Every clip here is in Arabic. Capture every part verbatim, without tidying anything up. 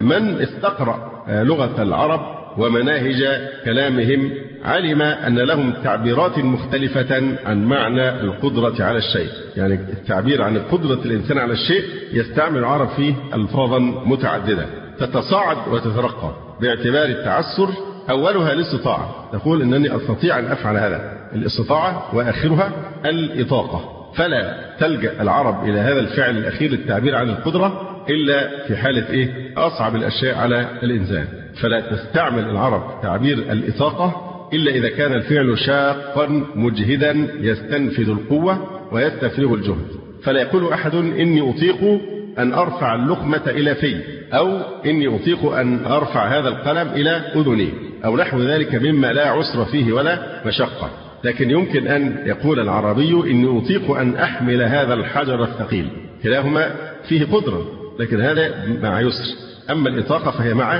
من استقرأ لغة العرب ومناهج كلامهم علم أن لهم تعبيرات مختلفة عن معنى القدرة على الشيء. يعني التعبير عن قدرة الإنسان على الشيء يستعمل العرب فيه ألفاظا متعددة تتصاعد وتترقى باعتبار التعسر. أولها الاستطاعة، تقول إنني أستطيع أن أفعل هذا، الاستطاعة، وآخرها الإطاقة. فلا تلجأ العرب إلى هذا الفعل الأخير للتعبير عن القدرة إلا في حالة إيه؟ أصعب الأشياء على الإنسان. فلا تستعمل العرب تعبير الإطاقة إلا إذا كان الفعل شاقا مجهدا يستنفذ القوة ويستفرغ الجهد. فلا يقول أحد إني أطيق أن أرفع اللقمة إلى في، أو إني أطيق أن أرفع هذا القلم إلى أذني، أو نحو ذلك مما لا عسر فيه ولا مشقة. لكن يمكن أن يقول العربي إني أطيق أن أحمل هذا الحجر الثقيل، كلاهما فيه قدرة لكن هذا مع يسر. أما الإطاقة فهي مع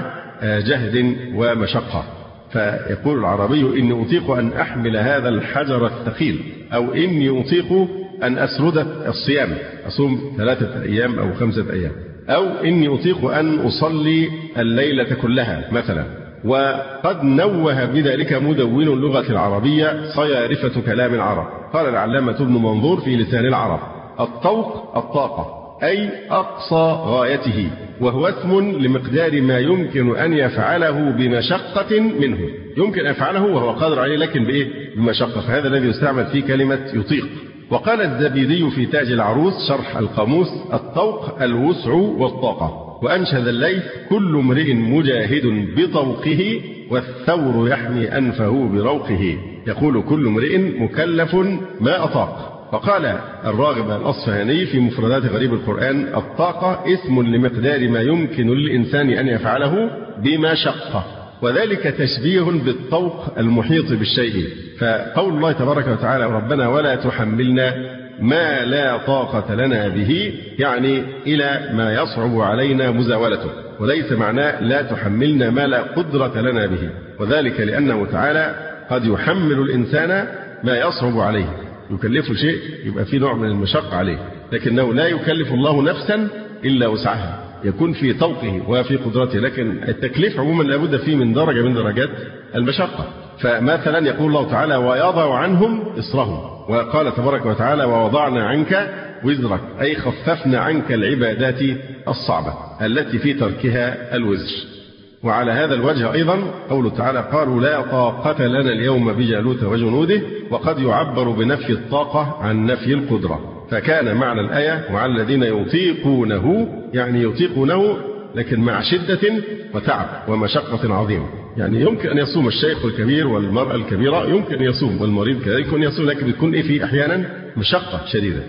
جهد ومشقة. فيقول العربي إني أطيق أن أحمل هذا الحجر الثقيل، أو إني أطيق أن أسرد الصيام، أصوم ثلاثة أيام أو خمسة أيام، أو إني أطيق أن أصلي الليلة كلها مثلا. وقد نوه بذلك مدون اللغة العربية صيارفة كلام العرب. قال العلامة ابن منظور في لسان العرب: الطوق الطاقة، أي أقصى غايته، وهو اسم لمقدار ما يمكن أن يفعله بمشقة منه. يمكن أن يفعله وهو قادر عليه لكن بإيه؟ بمشقة. فهذا الذي يستعمل في كلمة يطيق. وقال الزبيدي في تاج العروس شرح القاموس: الطوق الوسع والطاقة. وأنشد الليث: كل امرئ مجاهد بطوقه والثور يحمي أنفه بروقه. يقول كل امرئ مكلف ما أطاق. فقال الراغب الأصفهاني في مفردات غريب القرآن: الطاقة اسم لمقدار ما يمكن للإنسان أن يفعله بمشقة، وذلك تشبيه بالطوق المحيط بالشيء. فقول الله تبارك وتعالى: ربنا ولا تحملنا ما لا طاقة لنا به، يعني إلى ما يصعب علينا مزاولته، وليس معناه لا تحملنا ما لا قدرة لنا به. وذلك لأنه تعالى قد يحمل الإنسان ما يصعب عليه، يكلفه شيء يبقى فيه نوع من المشقة عليه، لكنه لا يكلف الله نفسا إلا وسعها، يكون في طوقه وفي قدرته. لكن التكليف عموما لابد فيه من درجة من درجات المشقة. فمثلا يقول الله تعالى: ويضع عنهم إصرهم. وقال تبارك وتعالى: ووضعنا عنك وزرك، أي خففنا عنك العبادات الصعبة التي في تركها الوزر. وعلى هذا الوجه أيضا قوله تعالى: قالوا لا طاقة لنا اليوم بجالوت وجنوده. وقد يعبر بنفي الطاقة عن نفي القدرة. فكان معنى الآية: وعلى الذين يطيقونه، يعني يطيقونه لكن مع شدة وتعب ومشقة عظيمة. يعني يمكن أن يصوم الشيخ الكبير والمرأة الكبيرة، يمكن أن يصوم، والمريض كذلك يكون يصوم، لكن بتكون إيه في أحيانا مشقة شديدة.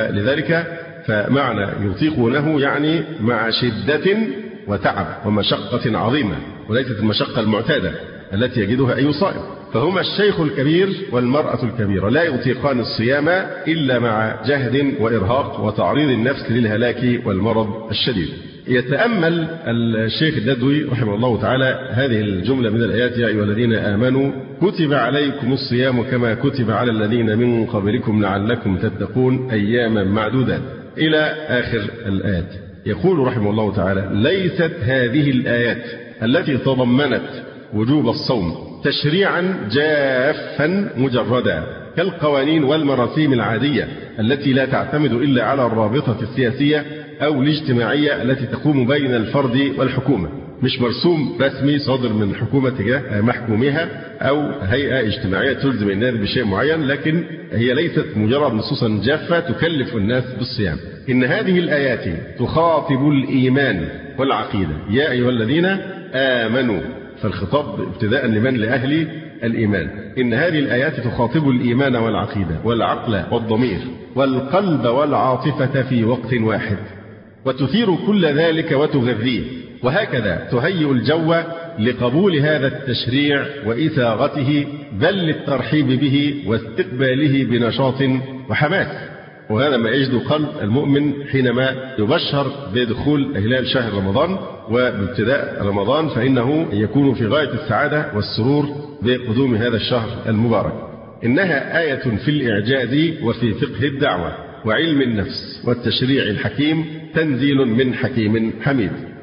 فلذلك فمعنى يطيقونه يعني مع شدة وتعب ومشقة عظيمة، وليست المشقة المعتادة التي يجدها أي صائم. فهما الشيخ الكبير والمرأة الكبيرة لا يطيقان الصيام إلا مع جهد وإرهاق وتعريض النفس للهلاك والمرض الشديد. يتأمل الشيخ الندوي رحمه الله تعالى هذه الجملة من الآيات: يا أيها الذين آمنوا كتب عليكم الصيام كما كتب على الذين من قبلكم لعلكم تتقون أياما معدودات، إلى آخر الآيات. يقول رحمه الله تعالى: ليست هذه الآيات التي تضمنت وجوب الصوم تشريعا جافا مجردا كالقوانين والمراسيم العادية التي لا تعتمد إلا على الرابطة السياسية أو الاجتماعية التي تقوم بين الفرد والحكومة. مش مرسوم رسمي صادر من حكومة تجاه محكومها أو هيئة اجتماعية تلزم الناس بشيء معين، لكن هي ليست مجرد نصوصا جافة تكلف الناس بالصيام. إن هذه الآيات تخاطب الإيمان والعقيدة: يا أيها الذين آمنوا. فالخطاب ابتداء لمن؟ لأهل الإيمان. إن هذه الآيات تخاطب الإيمان والعقيدة والعقل والضمير والقلب والعاطفة في وقت واحد، وتثير كل ذلك وتغذيه، وهكذا تهيئ الجو لقبول هذا التشريع وإثاغته، بل للترحيب به واستقباله بنشاط وحماس. وهذا ما يجد قلب المؤمن حينما يبشر بدخول هلال شهر رمضان وبابتداء رمضان، فإنه يكون في غاية السعادة والسرور بقدوم هذا الشهر المبارك. إنها آية في الإعجاز وفي فقه الدعوة وعلم النفس والتشريع الحكيم، تنزيل من حكيم حميد.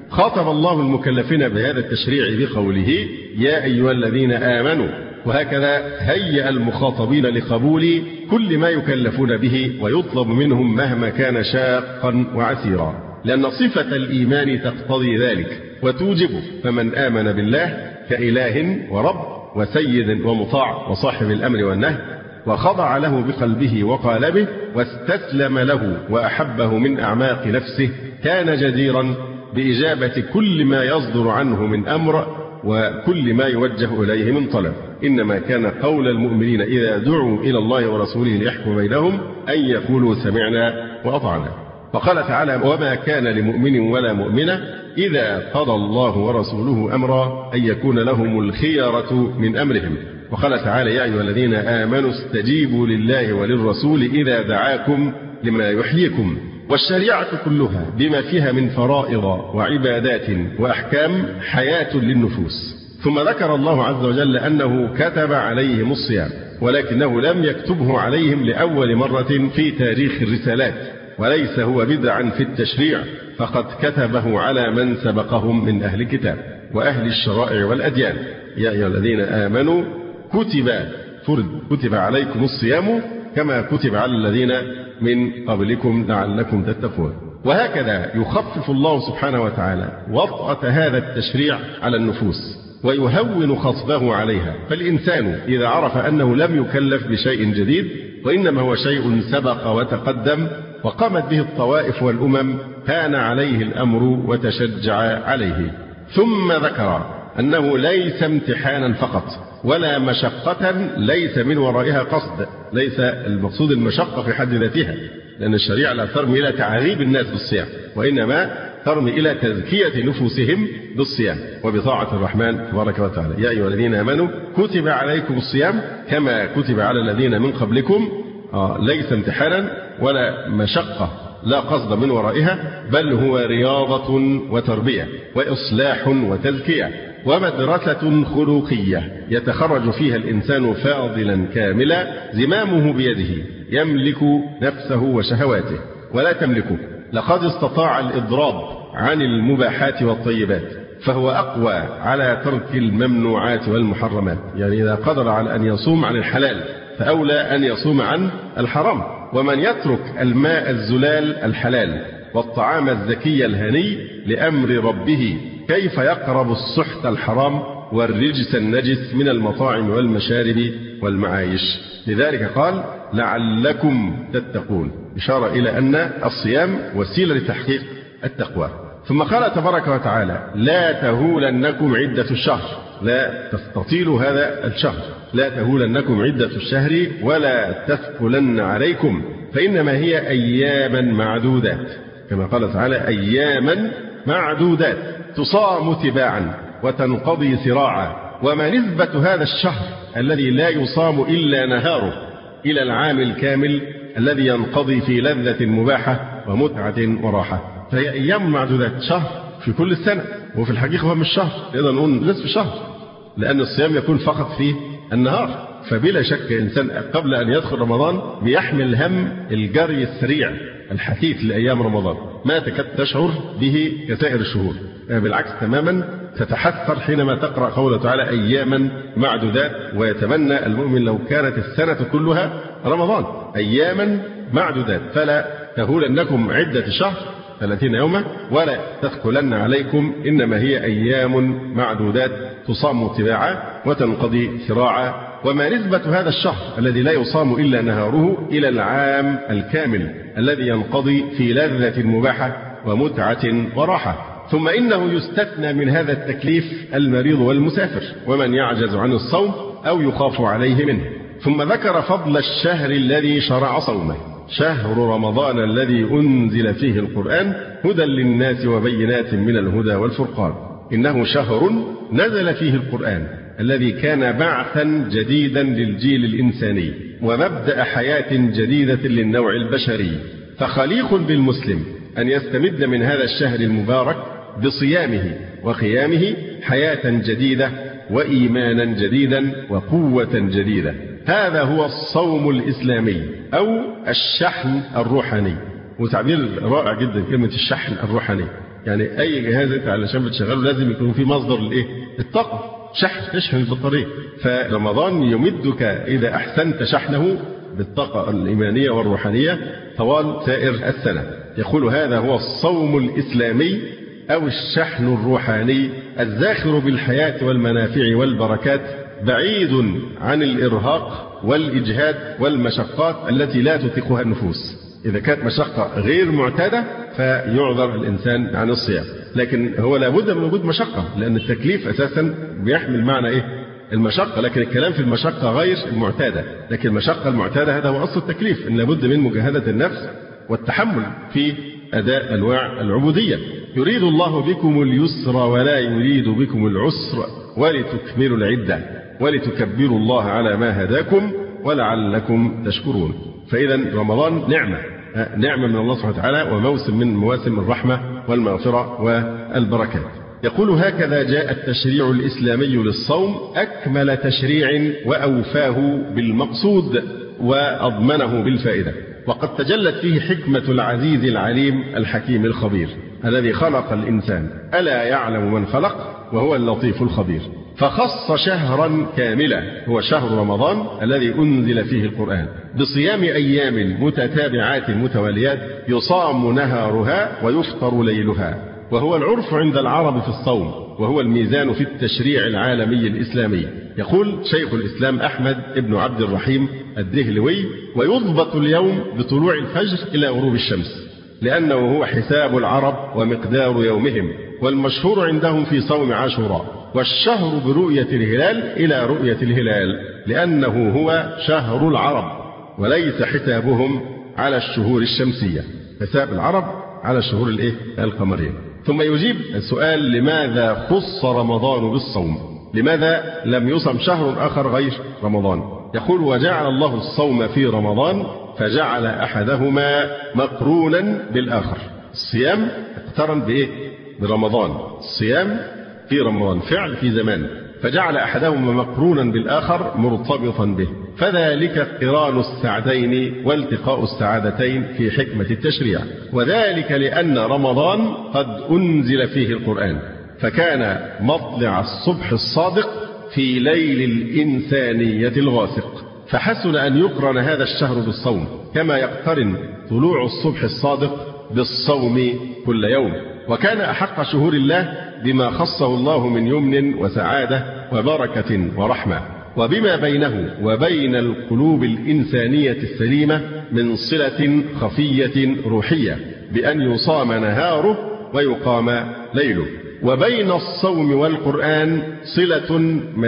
خاطب الله المكلفين بهذا التشريع بقوله يا أيها الذين آمنوا، وهكذا هيأ المخاطبين لقبول كل ما يكلفون به ويطلب منهم مهما كان شاقا وعسيرا، لأن صفة الإيمان تقتضي ذلك وتوجبه. فمن آمن بالله كإله ورب وسيد ومطاع وصاحب الأمر والنهي، وخضع له بقلبه وقالبه واستسلم له وأحبه من أعماق نفسه، كان جديرا بإجابة كل ما يصدر عنه من أمر وكل ما يوجه إليه من طلب. إنما كان قول المؤمنين إذا دعوا إلى الله ورسوله ليحكم بينهم أن يقولوا سمعنا وأطعنا. فقال تعالى وما كان لمؤمن ولا مؤمنة إذا قضى الله ورسوله أمرا أن يكون لهم الخيرة من أمرهم. وقال تعالى يا أيها الذين آمنوا استجيبوا لله وللرسول إذا دعاكم لما يحييكم. والشريعة كلها بما فيها من فرائض وعبادات وأحكام حياة للنفوس. ثم ذكر الله عز وجل أنه كتب عليهم الصيام، ولكنه لم يكتبه عليهم لأول مرة في تاريخ الرسالات، وليس هو بدعا في التشريع، فقد كتبه على من سبقهم من أهل الكتاب وأهل الشرائع والأديان. يا أيها الذين آمنوا كتب فرد كتب عليكم الصيام كما كتب على الذين من قبلكم لعلكم تتقون. وهكذا يخفف الله سبحانه وتعالى وطأة هذا التشريع على النفوس ويهون خصبه عليها. فالإنسان إذا عرف أنه لم يكلف بشيء جديد وإنما هو شيء سبق وتقدم وقامت به الطوائف والأمم، كان عليه الأمر وتشجع عليه. ثم ذكر أنه ليس امتحانا فقط ولا مشقة ليس من ورائها قصد. ليس المقصود المشقة في حد ذاتها، لأن الشريعة لا ترمي إلى تعذيب الناس بالصيام، وإنما ترمي إلى تزكية نفوسهم بالصيام وبطاعة الرحمن تبارك وتعالى. يا أيها الذين آمنوا كتب عليكم الصيام كما كتب على الذين من قبلكم. آه ليس امتحانا ولا مشقة لا قصد من ورائها، بل هو رياضة وتربية وإصلاح وتزكية ومدرسة خلقية يتخرج فيها الإنسان فاضلا كاملا زمامه بيده، يملك نفسه وشهواته ولا تملكه. لقد استطاع الإضراب عن المباحات والطيبات، فهو أقوى على ترك الممنوعات والمحرمات. يعني إذا قدر على أن يصوم عن الحلال فأولى أن يصوم عن الحرام. ومن يترك الماء الزلال الحلال والطعام الزكي الهني لأمر ربه كيف يقرب السحت الحرام والرجس النجس من المطاعم والمشارب والمعايش. لذلك قال لعلكم تتقون، إشارة إلى أن الصيام وسيلة لتحقيق التقوى. ثم قال تبارك وتعالى لا تهولنكم عدة الشهر، لا تستطيلوا هذا الشهر، لا تهولنكم عدة الشهر ولا تثقلن عليكم، فإنما هي أياما معدودات، كما قال تعالى أياما معدودات تصام تباعا وتنقضي سراعا. وما نسبة هذا الشهر الذي لا يصام إلا نهاره إلى العام الكامل الذي ينقضي في لذة مباحة ومتعة وراحة؟ فهي أيام معدودات، شهر في كل السنة، وفي الحقيقة هو مش شهر، نقدر نقول نصف شهر، لأن الصيام يكون فقط في النهار. فبلا شك إنسان قبل أن يدخل رمضان بيحمل هم الجري السريع الحثيث لأيام رمضان، ما تكاد تشعر به كسائر الشهور، بالعكس تماما تتحسر حينما تقرأ قوله تعالى أياما معدودات، ويتمنى المؤمن لو كانت السنة كلها رمضان. أياما معدودات، فلا تهولنكم عدة شهر ثلاثين يوما ولا تثقلن عليكم، إنما هي أيام معدودات تصام تباعا وتنقضي سراعا. وما نسبة هذا الشهر الذي لا يصام إلا نهاره إلى العام الكامل الذي ينقضي في لذة مباحة ومتعة وراحة. ثم إنه يستثنى من هذا التكليف المريض والمسافر ومن يعجز عن الصوم أو يخاف عليه منه. ثم ذكر فضل الشهر الذي شرع صومه، شهر رمضان الذي أنزل فيه القرآن هدى للناس وبينات من الهدى والفرقان. إنه شهر نزل فيه القرآن الذي كان بعثا جديدا للجيل الإنساني ومبدأ حياة جديدة للنوع البشري. فخليق بالمسلم أن يستمد من هذا الشهر المبارك بصيامه وقيامه حياة جديدة وإيمانا جديدا وقوة جديدة. هذا هو الصوم الإسلامي أو الشحن الروحاني، وتعبير رائع جدا كلمة الشحن الروحاني. يعني أي جهاز أنت علشان بتشغله لازم يكون فيه مصدر الإيه؟ الطاقة، شحن، تشحن البطارية. فرمضان يمدك إذا أحسنت شحنه بالطاقة الإيمانية والروحانية طوال سائر السنة. يقول هذا هو الصوم الإسلامي أو الشحن الروحاني الزاخر بالحياة والمنافع والبركات، بعيد عن الإرهاق والإجهاد والمشقات التي لا تطيقها النفوس. إذا كانت مشقة غير معتادة فيعذر الإنسان عن الصيام، لكن هو لابد من وجود مشقة، لأن التكليف أساسا بيحمل معنى إيه؟ المشقة، لكن الكلام في المشقة غير المعتادة. لكن المشقة المعتادة هذا هو أصل التكليف، إن لابد من مجاهدة النفس والتحمل في أداء أنواع العبودية. يريد الله بكم اليسر ولا يريد بكم العسر ولتكملوا العدة ولتكبروا الله على ما هداكم ولعلكم تشكرون. فإذا رمضان نعمة نعمة من الله سبحانه وتعالى، وموسم من مواسم الرحمة والمغفرة والبركات. يقول هكذا جاء التشريع الإسلامي للصوم أكمل تشريع وأوفاه بالمقصود وأضمنه بالفائدة، وقد تجلت فيه حكمة العزيز العليم الحكيم الخبير الذي خلق الإنسان، ألا يعلم من خلق وهو اللطيف الخبير. فخص شهرا كاملا هو شهر رمضان الذي أنزل فيه القرآن بصيام أيام متتابعات متواليات يصام نهارها ويفطر ليلها، وهو العرف عند العرب في الصوم، وهو الميزان في التشريع العالمي الإسلامي. يقول شيخ الإسلام أحمد ابن عبد الرحيم الدهلوي: ويضبط اليوم بطلوع الفجر إلى غروب الشمس، لأنه هو حساب العرب ومقدار يومهم، والمشهور عندهم في صوم عاشوراء. والشهر برؤية الهلال إلى رؤية الهلال، لأنه هو شهر العرب وليس حسابهم على الشهور الشمسية، حساب العرب على الشهور الإيه؟ القمرية. ثم يجيب السؤال: لماذا خص رمضان بالصوم؟ لماذا لم يصم شهر آخر غير رمضان؟ يقول: وجعل الله الصوم في رمضان فجعل أحدهما مقرونا بالآخر. الصيام اقترن بإيه؟ برمضان. الصيام في رمضان فعل في زمان، فجعل أحدهما مقرونا بالآخر مرتبطا به، فذلك قران السعدين والتقاء السعادتين في حكمة التشريع. وذلك لأن رمضان قد أنزل فيه القرآن، فكان مطلع الصبح الصادق في ليل الإنسانية الغاسق، فحسن أن يقرن هذا الشهر بالصوم، كما يقترن طلوع الصبح الصادق بالصوم كل يوم. وكان أحق شهور الله بما خصه الله من يمن وسعادة وبركة ورحمة، وبما بينه وبين القلوب الإنسانية السليمة من صلة خفية روحية، بأن يصام نهاره ويقام ليله. وبين الصوم والقرآن صلة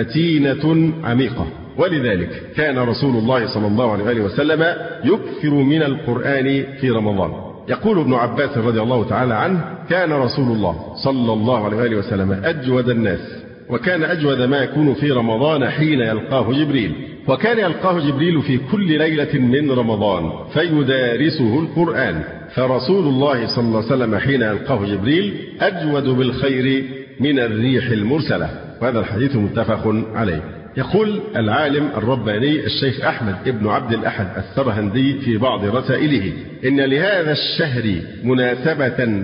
متينة عميقة، ولذلك كان رسول الله صلى الله عليه وسلم يكثر من القرآن في رمضان. يقول ابن عباس رضي الله تعالى عنه: كان رسول الله صلى الله عليه وسلم أجود الناس، وكان أجود ما يكون في رمضان حين يلقاه جبريل، وكان يلقاه جبريل في كل ليلة من رمضان فيدارسه القرآن، فرسول الله صلى الله عليه وسلم حين يلقاه جبريل أجود بالخير من الريح المرسلة. وهذا الحديث متفق عليه. يقول العالم الرباني الشيخ أحمد ابن عبد الأحد السرهندي في بعض رسائله: إن لهذا الشهر مناسبة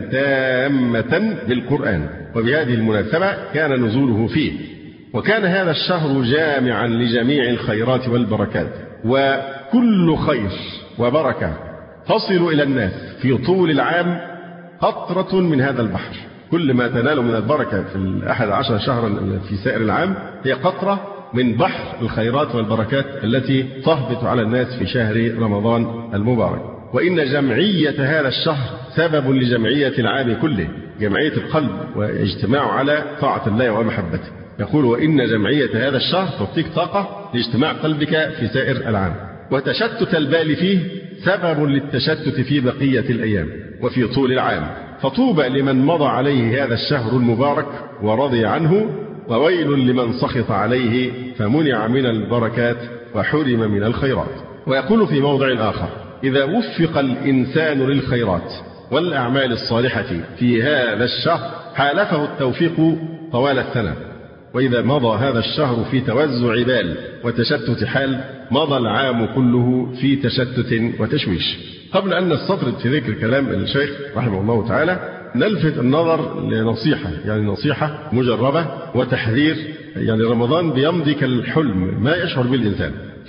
تامة بالقرآن، وبهذه المناسبة كان نزوله فيه، وكان هذا الشهر جامعا لجميع الخيرات والبركات، وكل خير وبركة تصل إلى الناس في طول العام قطرة من هذا البحر. كل ما تنال من البركة في الأحد عشر شهرا في سائر العام هي قطرة من بحر الخيرات والبركات التي تهبط على الناس في شهر رمضان المبارك. وإن جمعية هذا الشهر سبب لجمعية العام كله، جمعية القلب واجتماع على طاعة الله ومحبته. يقول: وإن جمعية هذا الشهر تعطيك طاقة لاجتماع قلبك في سائر العام، وتشتت البال فيه سبب للتشتت في بقية الأيام وفي طول العام. فطوبى لمن مضى عليه هذا الشهر المبارك ورضي عنه، وويل لمن سخط عليه فمنع من البركات وحرم من الخيرات. ويقول في موضع آخر: إذا وفق الإنسان للخيرات والأعمال الصالحة في هذا الشهر حالفه التوفيق طوال السنة، وإذا مضى هذا الشهر في توزع بال وتشتت حال مضى العام كله في تشتت وتشويش. قبل أن نستطرد في ذكر كلام الشيخ رحمه الله تعالى نلفت النظر لنصيحة، يعني نصيحة مجربة وتحذير. يعني رمضان بيمضي كالحلم ما يشعر به الإنسان،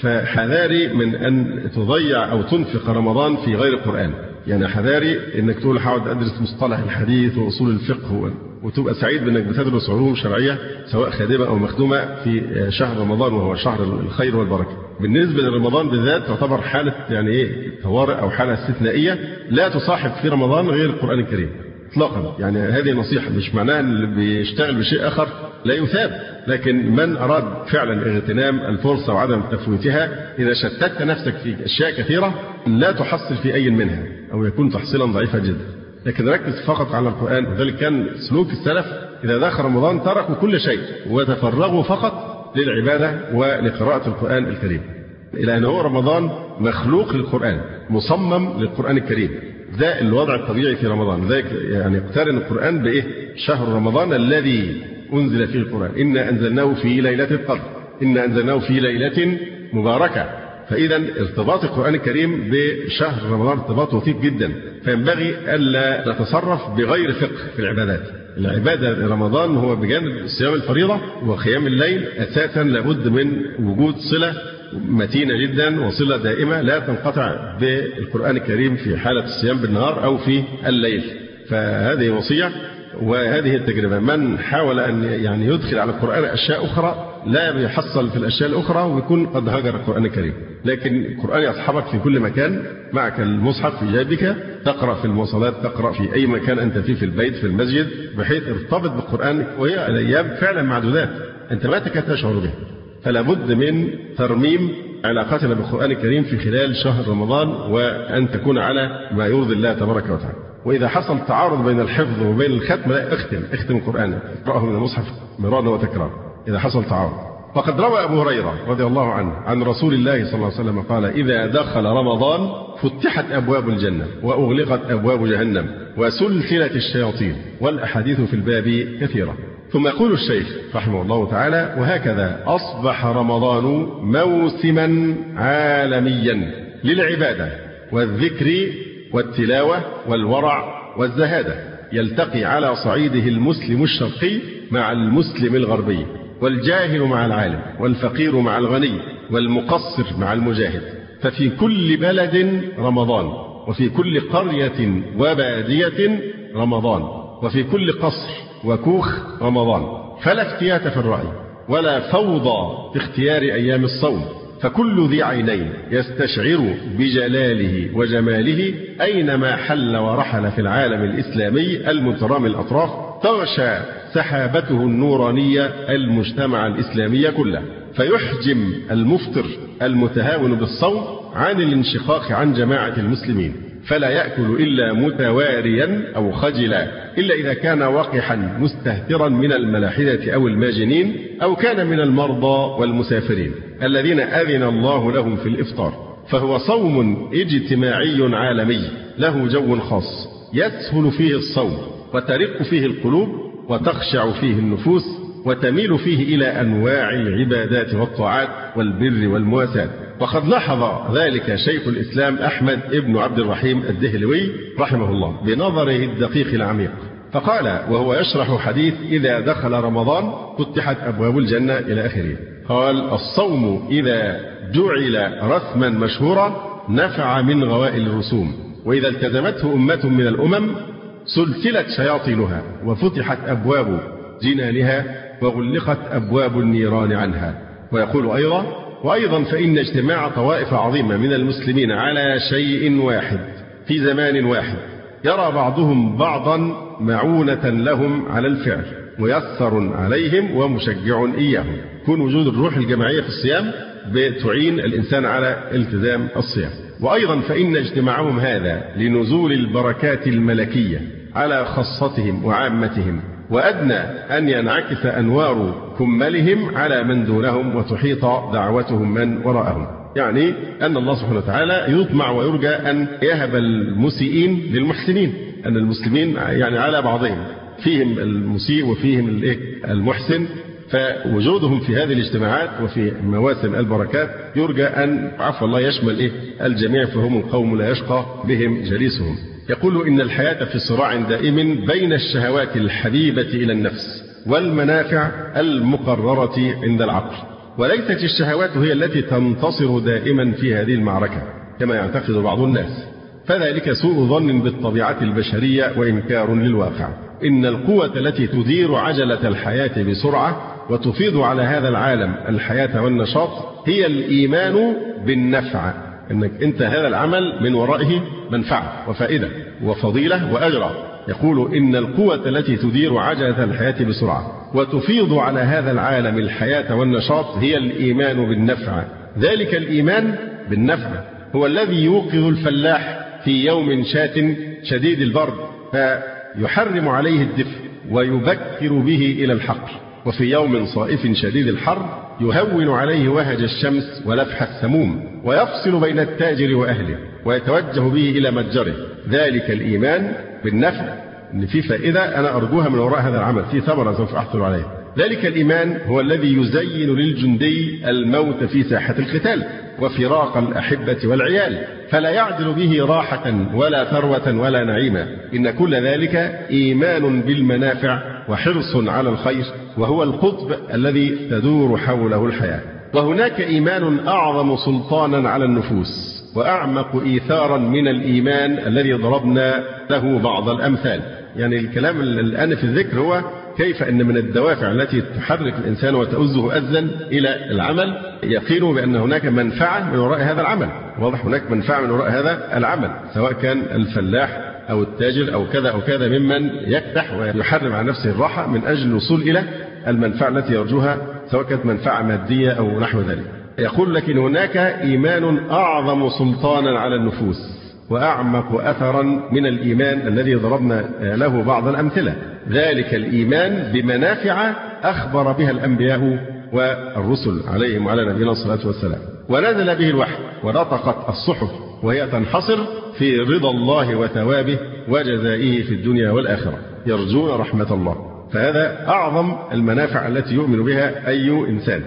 فحذاري من أن تضيع أو تنفق رمضان في غير القرآن. يعني حذاري انك تقول هقعد ادرس مصطلح الحديث واصول الفقه وتبقى سعيد بانك بتدرس علوم شرعيه سواء خادمه او مخدومه في شهر رمضان وهو شهر الخير والبركه. بالنسبه لرمضان بالذات تعتبر حاله يعني ايه طوارئ او حاله استثنائيه لا تصاحب في رمضان غير القران الكريم اطلاقا. يعني هذه نصيحه، مش معناها ان اللي بيشتغل بشيء اخر لا يثاب، لكن من اراد فعلا اغتنام الفرصه وعدم تفويتها، اذا شتت نفسك في اشياء كثيره لا تحصل في اي منها او يكون تحصيلا ضعيفا جدا، لكن ركز فقط على القران. وذلك كان سلوك السلف اذا دخل رمضان تركوا كل شيء وتفرغوا فقط للعباده ولقراءه القران الكريم، الى ان هو رمضان مخلوق للقران، مصمم للقران الكريم. ده الوضع الطبيعي في رمضان. ذلك يعني يقترن القرآن بإيه؟ شهر رمضان الذي أنزل فيه القرآن، إنا أنزلناه في ليلة القدر، إنا أنزلناه في ليلة مباركة. فإذا ارتباط القرآن الكريم بشهر رمضان ارتباط وثيق جدا، فينبغي ألا نتصرف بغير فقه في العبادات. العبادة رمضان هو بجانب صيام الفريضة وقيام الليل أساسا لابد من وجود صلة متينة جدا وصلة دائمة لا تنقطع بالقرآن الكريم في حالة الصيام بالنهار أو في الليل. فهذه وصية وهذه التجربة. من حاول أن يعني يدخل على القرآن أشياء أخرى لا بيحصل في الأشياء الأخرى ويكون قد هجر القرآن الكريم. لكن القرآن يصحبك في كل مكان، معك المصحف في جيبك، تقرأ في المواصلات، تقرأ في أي مكان أنت فيه، في البيت، في المسجد، بحيث ارتبط بالقرآن. وهي الأيام فعلا معدودات أنت ما تكاد تشعر بها، فلا بد من ترميم علاقتنا بالقرآن الكريم في خلال شهر رمضان، وأن تكون على ما يرضي الله تبارك وتعالى. وإذا حصل تعارض بين الحفظ وبين الختم لا اختم اختم القرآن، اقرأه من المصحف مرارا وتكرارا إذا حصل تعارض. وقد روى أبو هريرة رضي الله عنه عن رسول الله صلى الله عليه وسلم قال: إذا دخل رمضان فتحت أبواب الجنة وأغلقت أبواب جهنم وسلسلة الشياطين. والأحاديث في الباب كثيرة. ثم يقول الشيخ رحمه الله تعالى: وهكذا أصبح رمضان موسما عالميا للعبادة والذكر والتلاوة والورع والزهادة، يلتقي على صعيده المسلم الشرقي مع المسلم الغربي، والجاهل مع العالم، والفقير مع الغني، والمقصر مع المجاهد. ففي كل بلد رمضان، وفي كل قرية وبادية رمضان، وفي كل قصر وكوخ رمضان. فلا افتيات في الرأي ولا فوضى في اختيار أيام الصوم، فكل ذي عينين يستشعر بجلاله وجماله أينما حل ورحل في العالم الإسلامي المترامي الأطراف، تغشى سحابته النورانية المجتمع الإسلامي كله، فيحجم المفطر المتهاون بالصوم عن الانشقاق عن جماعة المسلمين، فلا يأكل إلا متواريا أو خجلا، إلا إذا كان وقحا مستهترا من الملاحدة أو الماجنين، أو كان من المرضى والمسافرين الذين أذن الله لهم في الإفطار. فهو صوم اجتماعي عالمي له جو خاص، يسهل فيه الصوم وترق فيه القلوب وتخشع فيه النفوس وتميل فيه إلى أنواع العبادات والطاعات والبر والمواساة. وقد لاحظ ذلك شيخ الإسلام أحمد ابن عبد الرحيم الدهلوي رحمه الله بنظره الدقيق العميق، فقال وهو يشرح حديث إذا دخل رمضان فتحت أبواب الجنة إلى آخره، قال: الصوم إذا جعل رسما مشهورا نفع من غوائل الرسوم، وإذا التزمته أمة من الأمم سلسلت شياطينها وفتحت أبواب جنانها وغلقت أبواب النيران عنها. ويقول أيضا: وأيضا فإن اجتماع طوائف عظيمة من المسلمين على شيء واحد في زمان واحد يرى بعضهم بعضا معونة لهم على الفعل، ميسر عليهم ومشجع إياهم. كون وجود الروح الجماعية في الصيام بتعين الإنسان على التزام الصيام. وأيضا فإن اجتماعهم هذا لنزول البركات الملكية على خاصتهم وعامتهم، وأدنى أن ينعكس أنوار كملهم على من دونهم وتحيط دعوتهم من وراءهم. يعني أن الله سبحانه وتعالى يطمع ويرجى أن يهب المسيئين للمحسنين، أن المسلمين يعني على بعضهم فيهم المسيء وفيهم المحسن، فوجودهم في هذه الاجتماعات وفي مواسم البركات يرجى أن عفو الله يشمل إيه الجميع، فهم القوم لا يشقى بهم جليسهم. يقول إن الحياة في صراع دائم بين الشهوات الحبيبة إلى النفس والمنافع المقررة عند العقل، وليست الشهوات هي التي تنتصر دائما في هذه المعركة كما يعتقد بعض الناس، فذلك سوء ظن بالطبيعة البشرية وإنكار للواقع. إن القوة التي تدير عجلة الحياة بسرعة وتفيض على هذا العالم الحياة والنشاط هي الإيمان بالنفع، إنك أنت هذا العمل من ورائه منفعة وفائدة وفضيلة وأجر. يقول إن القوة التي تدير عجلة الحياة بسرعة وتفيض على هذا العالم الحياة والنشاط هي الإيمان بالنفع. ذلك الإيمان بالنفع هو الذي يوقظ الفلاح في يوم شات شديد البرد فيحرم عليه الدفء ويبكر به إلى الحقل، وفي يوم صائف شديد الحر يهون عليه وهج الشمس ولفح السموم ويفصل بين التاجر وأهله ويتوجه به إلى متجره. ذلك الإيمان بالنفع، إن في فائدة أنا أرجوها من وراء هذا العمل، في ثمرة سوف أحصل عليها. ذلك الإيمان هو الذي يزين للجندي الموت في ساحة القتال وفراق الأحبة والعيال، فلا يعدل به راحة ولا ثروة ولا نعيما. إن كل ذلك إيمان بالمنافع وحرص على الخير، وهو القطب الذي تدور حوله الحياة. وهناك إيمان أعظم سلطانا على النفوس وأعمق إيثارا من الإيمان الذي ضربنا له بعض الأمثال. يعني الكلام الآن في الذكر هو كيف أن من الدوافع التي تحرك الإنسان وتؤزه أزا إلى العمل يقين بأن هناك منفعة من وراء هذا العمل. واضح هناك منفعة من وراء هذا العمل، سواء كان الفلاح أو التاجر أو كذا أو كذا ممن يكدح ويحرم على نفسه الراحة من أجل الوصول إلى المنفعة التي يرجوها، سواء كانت منفعة مادية أو نحو ذلك. يقول لكن هناك إيمان أعظم سلطانا على النفوس وأعمق أثرا من الإيمان الذي ضربنا له بعض الأمثلة. ذلك الإيمان بمنافع أخبر بها الأنبياء والرسل عليهم وعلى نبينا الصلاة والسلام، ونزل به الوحي ونطقت الصحف، وهي تنحصر في رضا الله وثوابه وجزائه في الدنيا والآخرة، يرجون رحمة الله. فهذا أعظم المنافع التي يؤمن بها أي إنسان.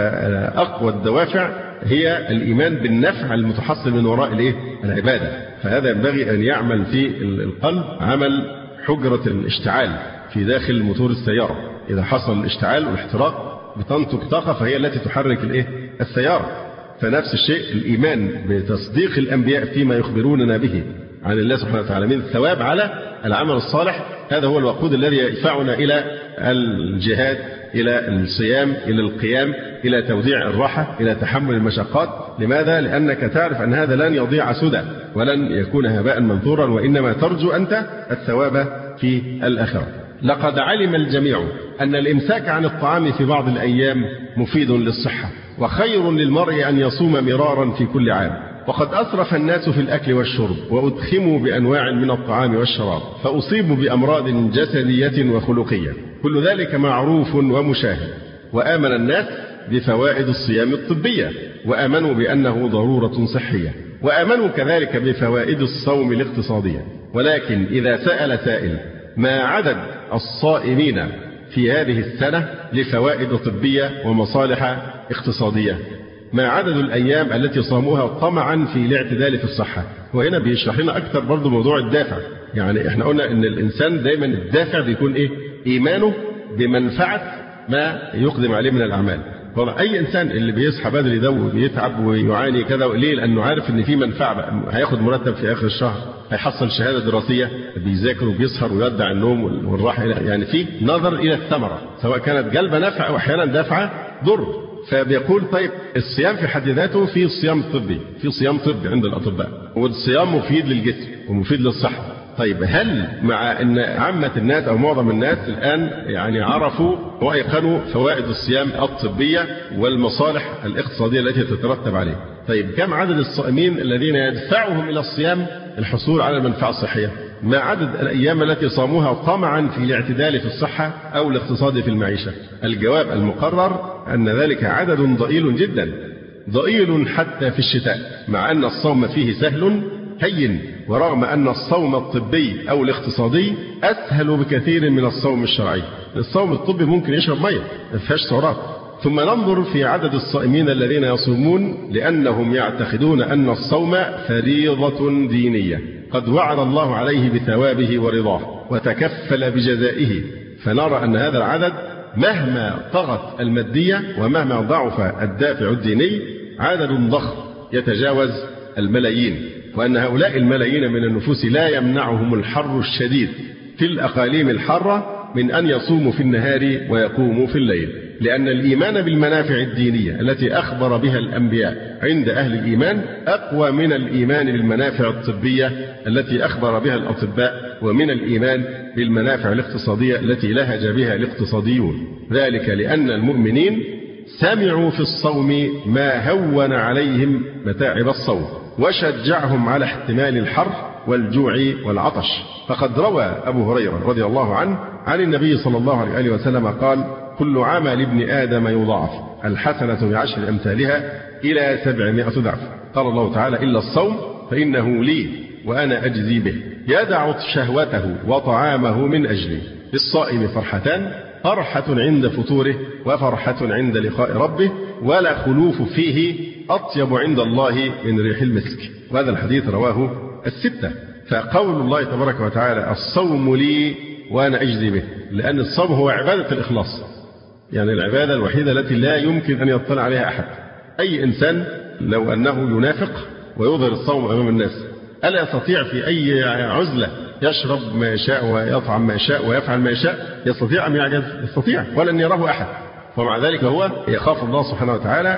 فأقوى الدوافع هي الإيمان بالنفع المتحصل من وراء الإيه؟ العبادة. فهذا ينبغي أن يعمل في القلب عمل حجرة الاشتعال في داخل موتور السيارة. إذا حصل الاشتعال والاحتراق بتنتج طاقة فهي التي تحرك الإيه؟ السيارة. فنفس الشيء الإيمان بتصديق الأنبياء فيما يخبروننا به عن الله سبحانه وتعالى من الثواب على العمل الصالح، هذا هو الوقود الذي يدفعنا إلى الجهاد، إلى الصيام، إلى القيام، إلى توديع الراحة، إلى تحمل المشقات. لماذا؟ لأنك تعرف أن هذا لن يضيع سدى ولن يكون هباء منثورا، وإنما ترجو أنت الثواب في الآخرة. لقد علم الجميع أن الإمساك عن الطعام في بعض الأيام مفيد للصحة، وخير للمرء أن يصوم مرارا في كل عام. وقد أسرف الناس في الأكل والشرب وأدخموا بأنواع من الطعام والشراب فأصيبوا بأمراض جسدية وخلقية، كل ذلك معروف ومشاهد. وآمن الناس بفوائد الصيام الطبية وآمنوا بأنه ضرورة صحية، وآمنوا كذلك بفوائد الصوم الاقتصادية. ولكن إذا سأل سائل ما عدد الصائمين في هذه السنة لفوائد طبية ومصالح اقتصادية، ما عدد الأيام التي صاموها طمعا في الاعتدال في الصحة. وهنا بيشرح لنا أكثر برضو موضوع الدافع. يعني احنا قلنا ان الإنسان دايما الدافع بيكون إيه؟ إيمانه بمنفعة ما يقدم عليه من الأعمال. والله أي إنسان اللي بيصحى بدري ده وبيتعب ويعاني كذا ليه؟ لأنه عارف إن في منفعة بقى، هياخد مرتب في آخر الشهر، هيحصل شهادة دراسية، بيذاكر وبيسهر ويودع النوم والراحة، يعني في نظر إلى الثمرة سواء كانت جلب نفع أو أحيانا دافعة ضر. فبيقول طيب الصيام في حد ذاته في صيام طبي، في صيام طبي عند الأطباء، والصيام مفيد للجسم ومفيد للصحة. طيب هل مع أن عامة الناس أو معظم الناس الآن يعني عرفوا وأيقنوا فوائد الصيام الطبية والمصالح الاقتصادية التي تترتب عليه، طيب كم عدد الصائمين الذين يدفعهم إلى الصيام الحصول على المنفعة الصحية؟ ما عدد الأيام التي صاموها طمعا في الاعتدال في الصحة أو الاقتصاد في المعيشة؟ الجواب المقرر أن ذلك عدد ضئيل جدا، ضئيل حتى في الشتاء، مع أن الصوم فيه سهل هين، ورغم أن الصوم الطبي أو الاقتصادي أسهل بكثير من الصوم الشرعي. الصوم الطبي ممكن يشرب مية ما فيهاش سعرات. ثم ننظر في عدد الصائمين الذين يصومون لأنهم يعتقدون أن الصوم فريضة دينية، قد وعد الله عليه بثوابه ورضاه وتكفل بجزائه، فنرى أن هذا العدد مهما طغت المادية ومهما ضعف الدافع الديني عدد ضخم يتجاوز الملايين، وأن هؤلاء الملايين من النفوس لا يمنعهم الحر الشديد في الأقاليم الحارة من أن يصوموا في النهار ويقوموا في الليل، لأن الإيمان بالمنافع الدينية التي أخبر بها الأنبياء عند أهل الإيمان أقوى من الإيمان بالمنافع الطبية التي أخبر بها الأطباء، ومن الإيمان بالمنافع الاقتصادية التي لهج بها الاقتصاديون. ذلك لأن المؤمنين سمعوا في الصوم ما هون عليهم متاعب الصوم وشجعهم على احتمال الحر والجوع والعطش. فقد روى أبو هريرة رضي الله عنه عن النبي صلى الله عليه وسلم قال: كل عمل ابن آدم يضاعف، الحسنة بعشر أمثالها إلى سبعمائة ضعف. قال الله تعالى: إلا الصوم فإنه لي وأنا أجزي به، يدع شهوته وطعامه من أجلي. للصائم فرحتان، فرحة عند فطوره وفرحة عند لقاء ربه، ولا خلوف فيه أطيب عند الله من ريح المسك. وهذا الحديث رواه الستة. فقول الله تبارك وتعالى: الصوم لي وأنا أجزي به، لأن الصوم هو عبادة الإخلاص، يعني العبادة الوحيدة التي لا يمكن أن يطلع عليها أحد. أي إنسان لو أنه ينافق ويظهر الصوم أمام الناس، ألا يستطيع في أي عزلة يشرب ما يشاء ويطعم ما يشاء ويفعل ما يشاء؟ يستطيع أم يعجز؟ يستطيع، ولن يراه أحد. ومع ذلك هو يخاف الله سبحانه وتعالى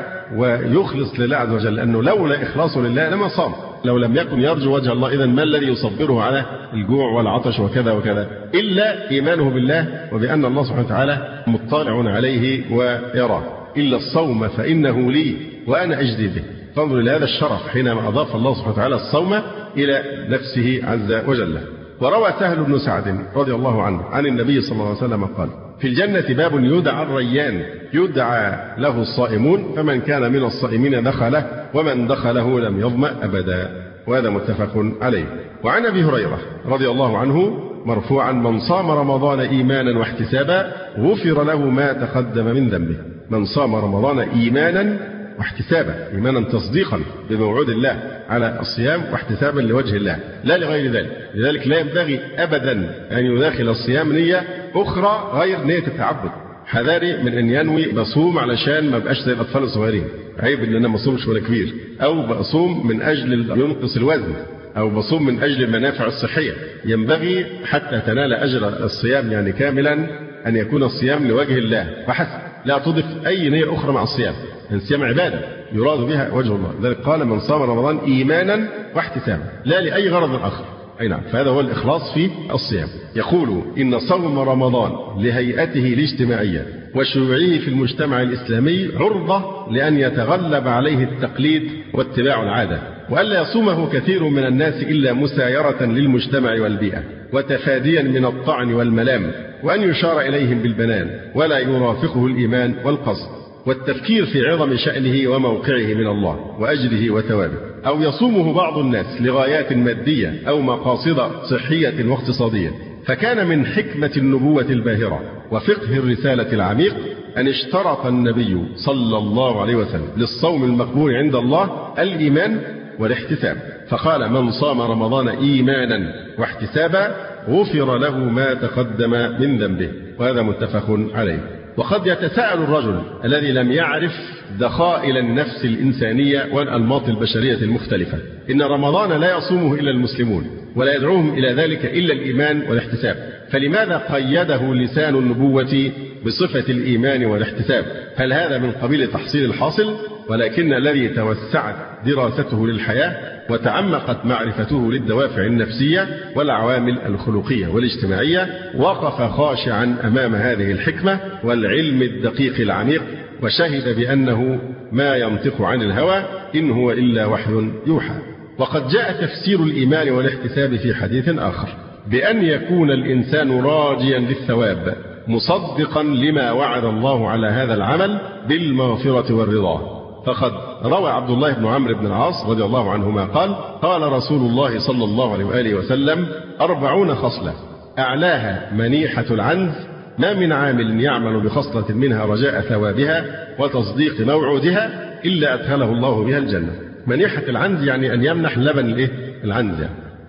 ويخلص لله عز وجل، لأنه لولا إخلاصه لله لما صام. لو لم يكن يرجو وجه الله، إذن ما الذي يصبره على الجوع والعطش وكذا وكذا إلا إيمانه بالله وبأن الله سبحانه وتعالى مطلع عليه ويراه. إلا الصوم فإنه لي وأنا أجزي به. فانظر إلى هذا الشرف حينما أضاف الله سبحانه وتعالى الصوم إلى نفسه عز وجل. وروى سهل بن سعد رضي الله عنه عن النبي صلى الله عليه وسلم قال: في الجنة باب يدعى الريان، يدعى له الصائمون، فمن كان من الصائمين دخله ومن دخله لم يظمأ أبدا. وهذا متفق عليه. وعن أبي هريرة رضي الله عنه مرفوعا: من صام رمضان إيمانا واحتسابا غفر له ما تقدم من ذنبه. من صام رمضان إيمانا واحتسابا، إيمانا تصديقا بموعود الله على الصيام واحتسابا لوجه الله لا لغير ذلك. لذلك لا ينبغي أبدا أن يداخل الصيام نية أخرى غير نية التعبد. حذاري من أن ينوي بصوم علشان ما بقاش زي الأطفال الصغيرين، عيب أن أنا ما بصومش ولا كبير، أو بصوم من أجل ينقص الوزن، أو بصوم من أجل المنافع الصحية. ينبغي حتى تنال أجر الصيام يعني كاملا أن يكون الصيام لوجه الله فحسب، لا تضف أي نية أخرى مع الصيام. الصيام عبادة يراد بها وجه الله. لذلك قال: من صام رمضان إيمانا واحتسابا، لا لأي غرض آخر. أي نعم، فهذا هو الإخلاص في الصيام. يقول: إن صوم رمضان لهيئته الاجتماعية وشيوعه في المجتمع الإسلامي عرضة لأن يتغلب عليه التقليد واتباع العادة، وألا يصومه كثير من الناس إلا مسايرة للمجتمع والبيئة وتفاديا من الطعن والملام، وأن يشار إليهم بالبنان ولا يرافقه الإيمان والقصد والتفكير في عظم شأنه وموقعه من الله وأجره وثوابه. أو يصومه بعض الناس لغايات مادية أو مقاصد صحية واقتصادية. فكان من حكمة النبوة الباهرة وفقه الرسالة العميق أن اشترط النبي صلى الله عليه وسلم للصوم المقبول عند الله الإيمان والاحتساب، فقال: من صام رمضان إيمانا واحتسابا غفر له ما تقدم من ذنبه. وهذا متفق عليه. وقد يتساءل الرجل الذي لم يعرف دخائل النفس الإنسانية والأنماط البشرية المختلفة: إن رمضان لا يصومه إلا المسلمون ولا يدعوهم إلى ذلك إلا الإيمان والاحتساب، فلماذا قيده لسان النبوة بصفة الإيمان والاحتساب؟ هل هذا من قبيل تحصيل الحاصل؟ ولكن الذي توسعت دراسته للحياة وتعمقت معرفته للدوافع النفسية والعوامل الخلقية والاجتماعية وقف خاشعا أمام هذه الحكمة والعلم الدقيق العميق، وشهد بأنه ما ينطق عن الهوى إن هو إلا وحي يوحى. وقد جاء تفسير الإيمان والاحتساب في حديث آخر بأن يكون الإنسان راجيا للثواب مصدقا لما وعد الله على هذا العمل بالمغفرة والرضا. فقد روى عبد الله بن عمرو بن العاص رضي الله عنهما قال: قال رسول الله صلى الله عليه وآله وسلم: أربعون خصلة أعلاها منيحة العنز، ما من عامل يعمل بخصلة منها رجاء ثوابها وتصديق موعودها إلا أدخله الله بها الجنة. منيحة العنز يعني أن يمنح لبن الإيه؟ العنز، يعني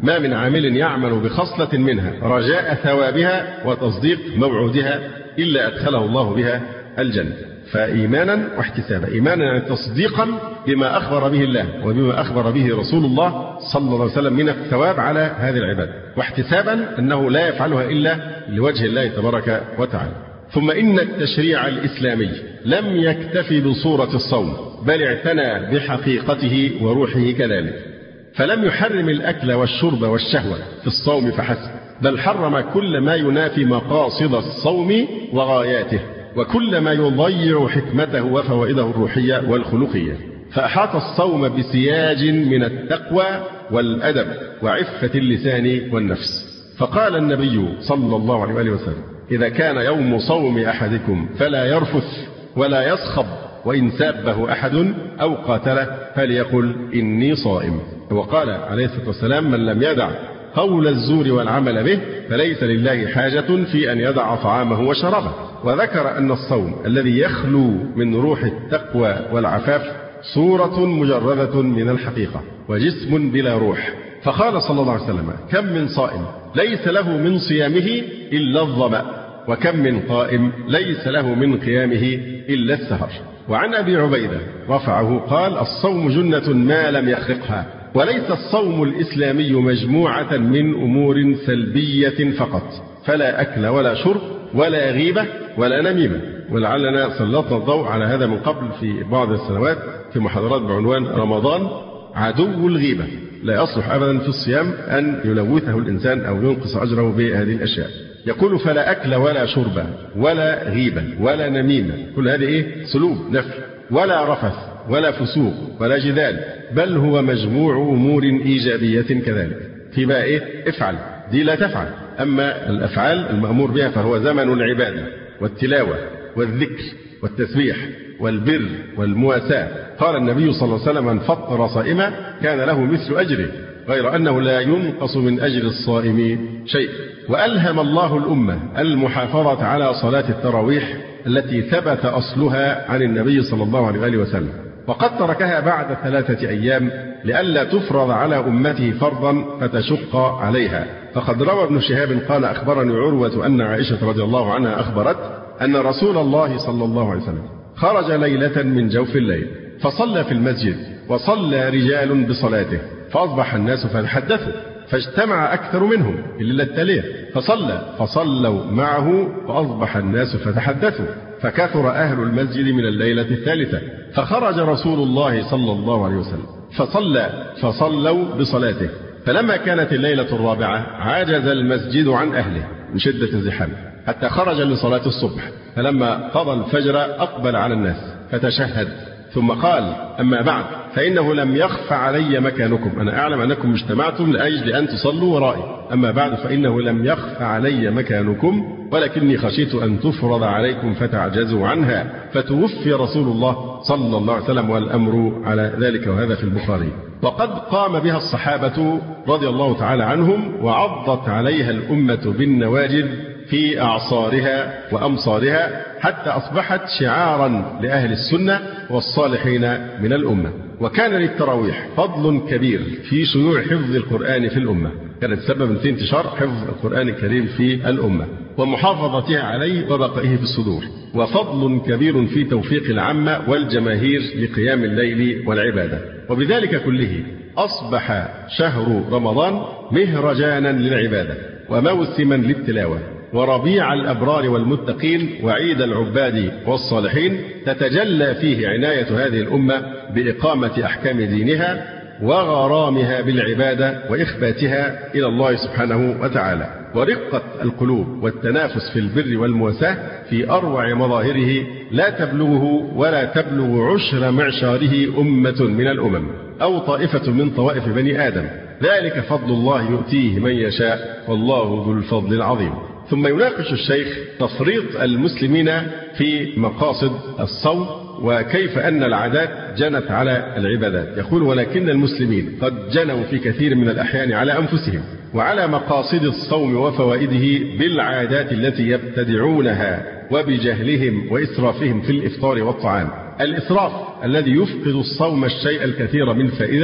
ما من عامل يعمل بخصلة منها رجاء ثوابها وتصديق موعودها إلا أدخله الله بها الجنة. فإيمانا واحتسابا، إيمانا يعني تصديقا بما أخبر به الله وبما أخبر به رسول الله صلى الله عليه وسلم من الثواب على هذه العبادة، واحتسابا أنه لا يفعلها إلا لوجه الله تبارك وتعالى. ثم إن التشريع الإسلامي لم يكتفي بصورة الصوم، بل اعتنى بحقيقته وروحه كذلك، فلم يحرم الأكل والشرب والشهوة في الصوم فحسب، بل حرم كل ما ينافي مقاصد الصوم وغاياته، وكل ما يضيع حكمته وفوائده الروحية والخلقية، فأحاط الصوم بسياج من التقوى والأدب وعفة اللسان والنفس. فقال النبي صلى الله عليه وآله وسلم: إذا كان يوم صوم أحدكم فلا يرفث ولا يصخب، وإن سابه أحد أو قاتله فليقل إني صائم. وقال عليه الصلاة والسلام: من لم يدع قول الزور والعمل به فليس لله حاجة في أن يدع طعامه وشرابه. وذكر أن الصوم الذي يخلو من روح التقوى والعفاف صورة مجردة من الحقيقة وجسم بلا روح. فقال صلى الله عليه وسلم: كم من صائم ليس له من صيامه إلا الظمأ، وكم من قائم ليس له من قيامه إلا السهر. وعن أبي عبيدة رفعه قال: الصوم جنة ما لم يخرقها. وليس الصوم الإسلامي مجموعة من أمور سلبية فقط، فلا أكل ولا شرب ولا غيبة ولا نميمة. ولعلنا سلطنا الضوء على هذا من قبل في بعض السنوات في محاضرات بعنوان رمضان عدو الغيبة. لا يصلح أبدا في الصيام أن يلوثه الإنسان أو ينقص أجره بهذه الأشياء. يقول: فلا أكل ولا شرب ولا غيبة ولا نميمة، كل هذه إيه؟ سلوب نفي. ولا رفث ولا فسوق ولا جدال، بل هو مجموع أمور إيجابية كذلك. في بقى إيه؟ افعل، دي لا تفعل. أما الأفعال المأمور بها فهو زمن العبادة والتلاوة والذكر والتسبيح والبر والمواساة. قال النبي صلى الله عليه وسلم: من فطر صائما كان له مثل أجره، غير أنه لا ينقص من أجر الصائم شيء. وألهم الله الأمة المحافظة على صلاة التراويح التي ثبت أصلها عن النبي صلى الله عليه وسلم، وقد تركها بعد ثلاثة أيام لئلا تفرض على أمته فرضا فتشق عليها. فقد روى ابن شهاب قال: أخبرني عروة أن عائشة رضي الله عنها أخبرت أن رسول الله صلى الله عليه وسلم خرج ليلة من جوف الليل فصلى في المسجد، وصلى رجال بصلاته، فأصبح الناس فتحدثوا، فاجتمع أكثر منهم الليلة التالية فصلى، فصلوا معه، فأصبح الناس فتحدثوا، فكثر أهل المسجد من الليلة الثالثة. فخرج رسول الله صلى الله عليه وسلم فصلى، فصلوا بصلاته. فلما كانت الليلة الرابعة عجز المسجد عن أهله من شدة الزحام حتى خرج لصلاة الصبح. فلما قضى الفجر أقبل على الناس فتشهد، ثم قال: أما بعد فإنه لم يخف علي مكانكم، أنا أعلم أنكم اجتمعتم لأجل أن تصلوا ورائي، أما بعد فإنه لم يخف علي مكانكم، ولكني خشيت أن تفرض عليكم فتعجزوا عنها. فتوفي رسول الله صلى الله عليه وسلم والأمر على ذلك، وهذا في البخاري. وقد قام بها الصحابة رضي الله تعالى عنهم، وعضت عليها الأمة بالنواجذ في أعصارها وأمصارها، حتى أصبحت شعارا لأهل السنة والصالحين من الأمة. وكان للتراويح فضل كبير في شيوع حفظ القرآن في الأمة، كانت سببا في انتشار حفظ القرآن الكريم في الأمة ومحافظتها عليه وبقائه في الصدور، وفضل كبير في توفيق العامة والجماهير لقيام الليل والعبادة. وبذلك كله أصبح شهر رمضان مهرجانا للعبادة وموسما للتلاوة وربيع الأبرار والمتقين وعيد العباد والصالحين، تتجلى فيه عناية هذه الأمة بإقامة أحكام دينها وغرامها بالعبادة وإخباتها إلى الله سبحانه وتعالى، ورقة القلوب والتنافس في البر والمواساة في أروع مظاهره لا تبلغه ولا تبلغ عشر معشاره أمة من الأمم أو طائفة من طوائف بني آدم، ذلك فضل الله يؤتيه من يشاء والله ذو الفضل العظيم. ثم يناقش الشيخ تفريط المسلمين في مقاصد الصوم وكيف أن العادات جنت على العبادات. يقول: ولكن المسلمين قد جنوا في كثير من الأحيان على أنفسهم وعلى مقاصد الصوم وفوائده بالعادات التي يبتدعونها وبجهلهم وإسرافهم في الإفطار والطعام. الإسراف الذي يفقد الصوم الشيء الكثير من فائدته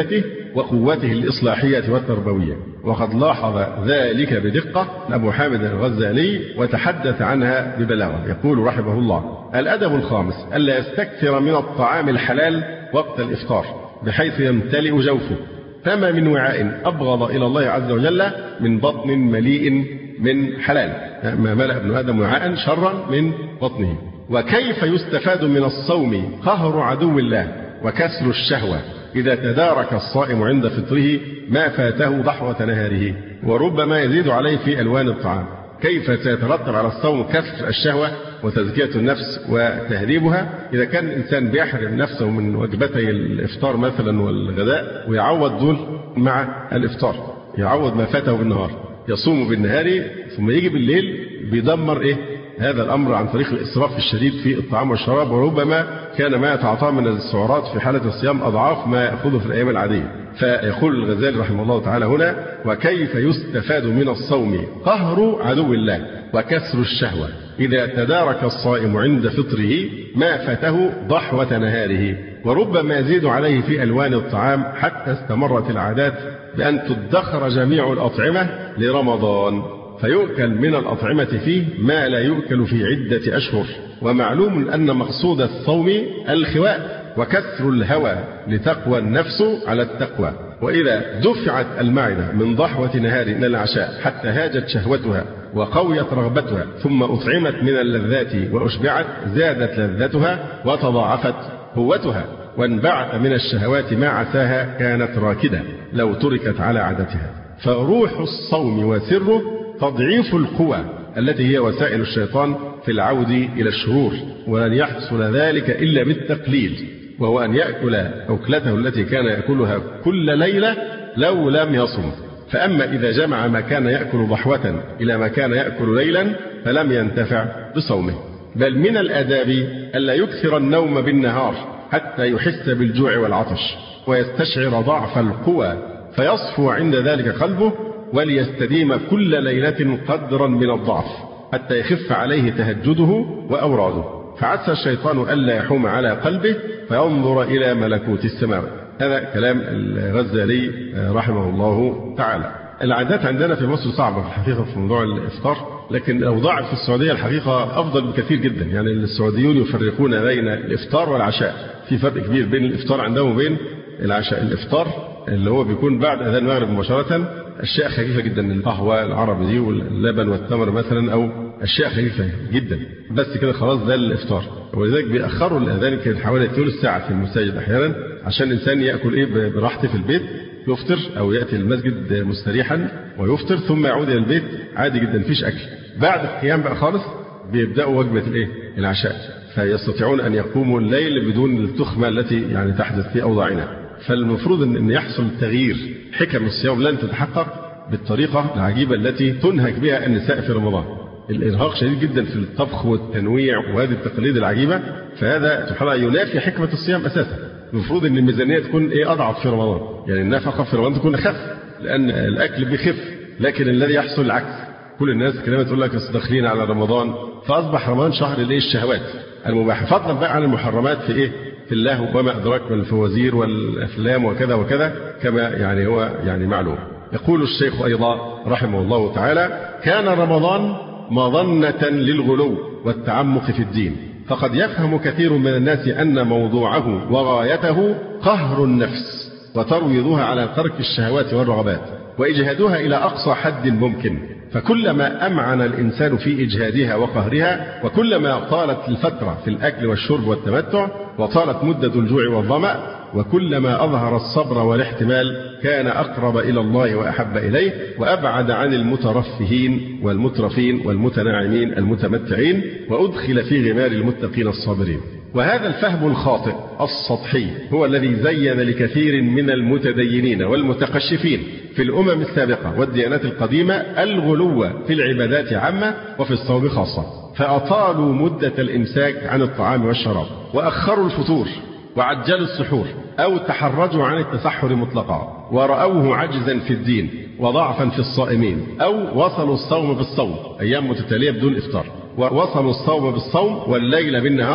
وقوته الإصلاحية والتربوية. وقد لاحظ ذلك بدقة أبو حامد الغزالي وتحدث عنها ببلاغة. يقول رحمه الله: الأدب الخامس ألا يستكثر من الطعام الحلال وقت الإفطار بحيث يمتلئ جوفه، فما من وعاء أبغض إلى الله عز وجل من بطن مليء من حلال، ما ملأ ابن آدم وعاء شرا من بطنه. وكيف يستفاد من الصوم قهر عدو الله وكسر الشهوة إذا تدارك الصائم عند فطره ما فاته ضحوة نهاره، وربما يزيد عليه في ألوان الطعام. كيف سيترتب على الصوم كسر الشهوة وتزكية النفس وتهذيبها إذا كان الإنسان بيحرم نفسه من وجبتي الإفطار مثلا والغداء ويعوض دول مع الإفطار، يعوض ما فاته بالنهار، يصوم بالنهار ثم يجي بالليل بيدمر إيه هذا الأمر عن طريق الإسراف الشديد في الطعام والشراب، وربما كان ما يتعاطاه من السعرات في حالة الصيام أضعاف ما يأخذه في الأيام العادية. فيقول الغزالي رحمه الله تعالى هنا: وكيف يستفاد من الصوم قهر عدو الله وكسر الشهوة إذا تدارك الصائم عند فطره ما فاته ضحوة نهاره، وربما يزيد عليه في ألوان الطعام حتى استمرت العادات بأن تدخر جميع الأطعمة لرمضان، فيؤكل من الأطعمة فيه ما لا يؤكل في عدة أشهر. ومعلوم أن مقصود الصوم الخواء وكسر الهوى لتقوى النفس على التقوى. وإذا دفعت المعدة من ضحوة نهار إلى العشاء حتى هاجت شهوتها وقويت رغبتها ثم أطعمت من اللذات وأشبعت زادت لذتها وتضاعفت قوتها، وانبعث من الشهوات ما عساها كانت راكدة لو تركت على عادتها. فروح الصوم وسره تضعيف القوى التي هي وسائل الشيطان في العود إلى الشرور، ولن يحصل ذلك إلا بالتقليل، وهو أن يأكل أكلته التي كان يأكلها كل ليلة لو لم يصم. فأما إذا جمع ما كان يأكل ضحوة إلى ما كان يأكل ليلا فلم ينتفع بصومه. بل من الآداب ألا يكثر النوم بالنهار حتى يحس بالجوع والعطش ويستشعر ضعف القوى فيصفو عند ذلك قلبه، وليستديم كل ليلة قدرا من الضعف حتى يخف عليه تهجده وأوراده، فعسى الشيطان ألا يحوم على قلبه فينظر إلى ملكوت السماء. هذا كلام الغزالي رحمه الله تعالى. العادات عندنا في مصر صعبة في الحقيقة في موضوع الإفطار، لكن الأوضاع في السعودية الحقيقة أفضل بكثير جدا. يعني السعوديون يفرقون بين الإفطار والعشاء، في فرق كبير بين الإفطار عندهم وبين العشاء. الإفطار اللي هو بيكون بعد أذان المغرب مباشرة أشياء خفيفة جدا، القهوة العربي دي واللبن والتمر مثلا، أو أشياء خفيفة جدا بس كده خلاص ده الإفطار. ولذلك بيأخروا الأذان كان حوالي ثلث ساعة في المساجد أحيانا عشان الإنسان يأكل إيه براحته في البيت، يفطر أو يأتي المسجد مستريحا ويفطر ثم يعود إلى البيت عادي جدا مفيش أكل. بعد القيام بقى خالص بيبدأوا وجبة الإيه العشاء، فيستطيعون أن يقوموا الليل بدون التخمة التي يعني تحدث في أوضاعنا. فالمفروض أن يحصل تغيير. حكم الصيام لن تتحقق بالطريقة العجيبة التي تنهك بها النساء في رمضان. الإرهاق شديد جدا في الطبخ والتنويع وهذه التقاليد العجيبة، فهذا سبحان الله ينافي حكمة الصيام أساسا. المفروض أن الميزانية تكون إيه أضعف في رمضان، يعني النفقة في رمضان تكون أخف لأن الأكل بيخف، لكن الذي يحصل العكس. كل الناس كلمة تقول لك داخلين على رمضان، فأصبح رمضان شهر الإيه الشهوات المباحة، فضلا بقى عن المحرمات في إيه في الله وما أدراك من الفوازير والأفلام وكذا وكذا كما يعني هو يعني معلوم. يقول الشيخ أيضا رحمه الله تعالى: كان رمضان مظنة للغلو والتعمق في الدين، فقد يفهم كثير من الناس أن موضوعه وغايته قهر النفس وترويضها على ترك الشهوات والرغبات وإجهادها إلى أقصى حد ممكن، فكلما أمعن الإنسان في إجهادها وقهرها وكلما طالت الفترة في الأكل والشرب والتمتع وطالت مدة الجوع والظمأ وكلما أظهر الصبر والاحتمال كان أقرب إلى الله وأحب إليه وأبعد عن المترفهين والمترفين والمتناعمين المتمتعين، وأدخل في غمار المتقين الصابرين. وهذا الفهم الخاطئ السطحي هو الذي زين لكثير من المتدينين والمتقشفين في الأمم السابقة والديانات القديمة الغلو في العبادات عامة وفي الصوم خاصة، فأطالوا مدة الإمساك عن الطعام والشراب وأخروا الفطور وعجلوا السحور أو تحرجوا عن التسحر مطلقا ورأوه عجزا في الدين وضعفا في الصائمين، أو وصلوا الصوم بالصوم أيام متتالية بدون إفطار، ووصلوا الصوم بالصوم والليل بالنهار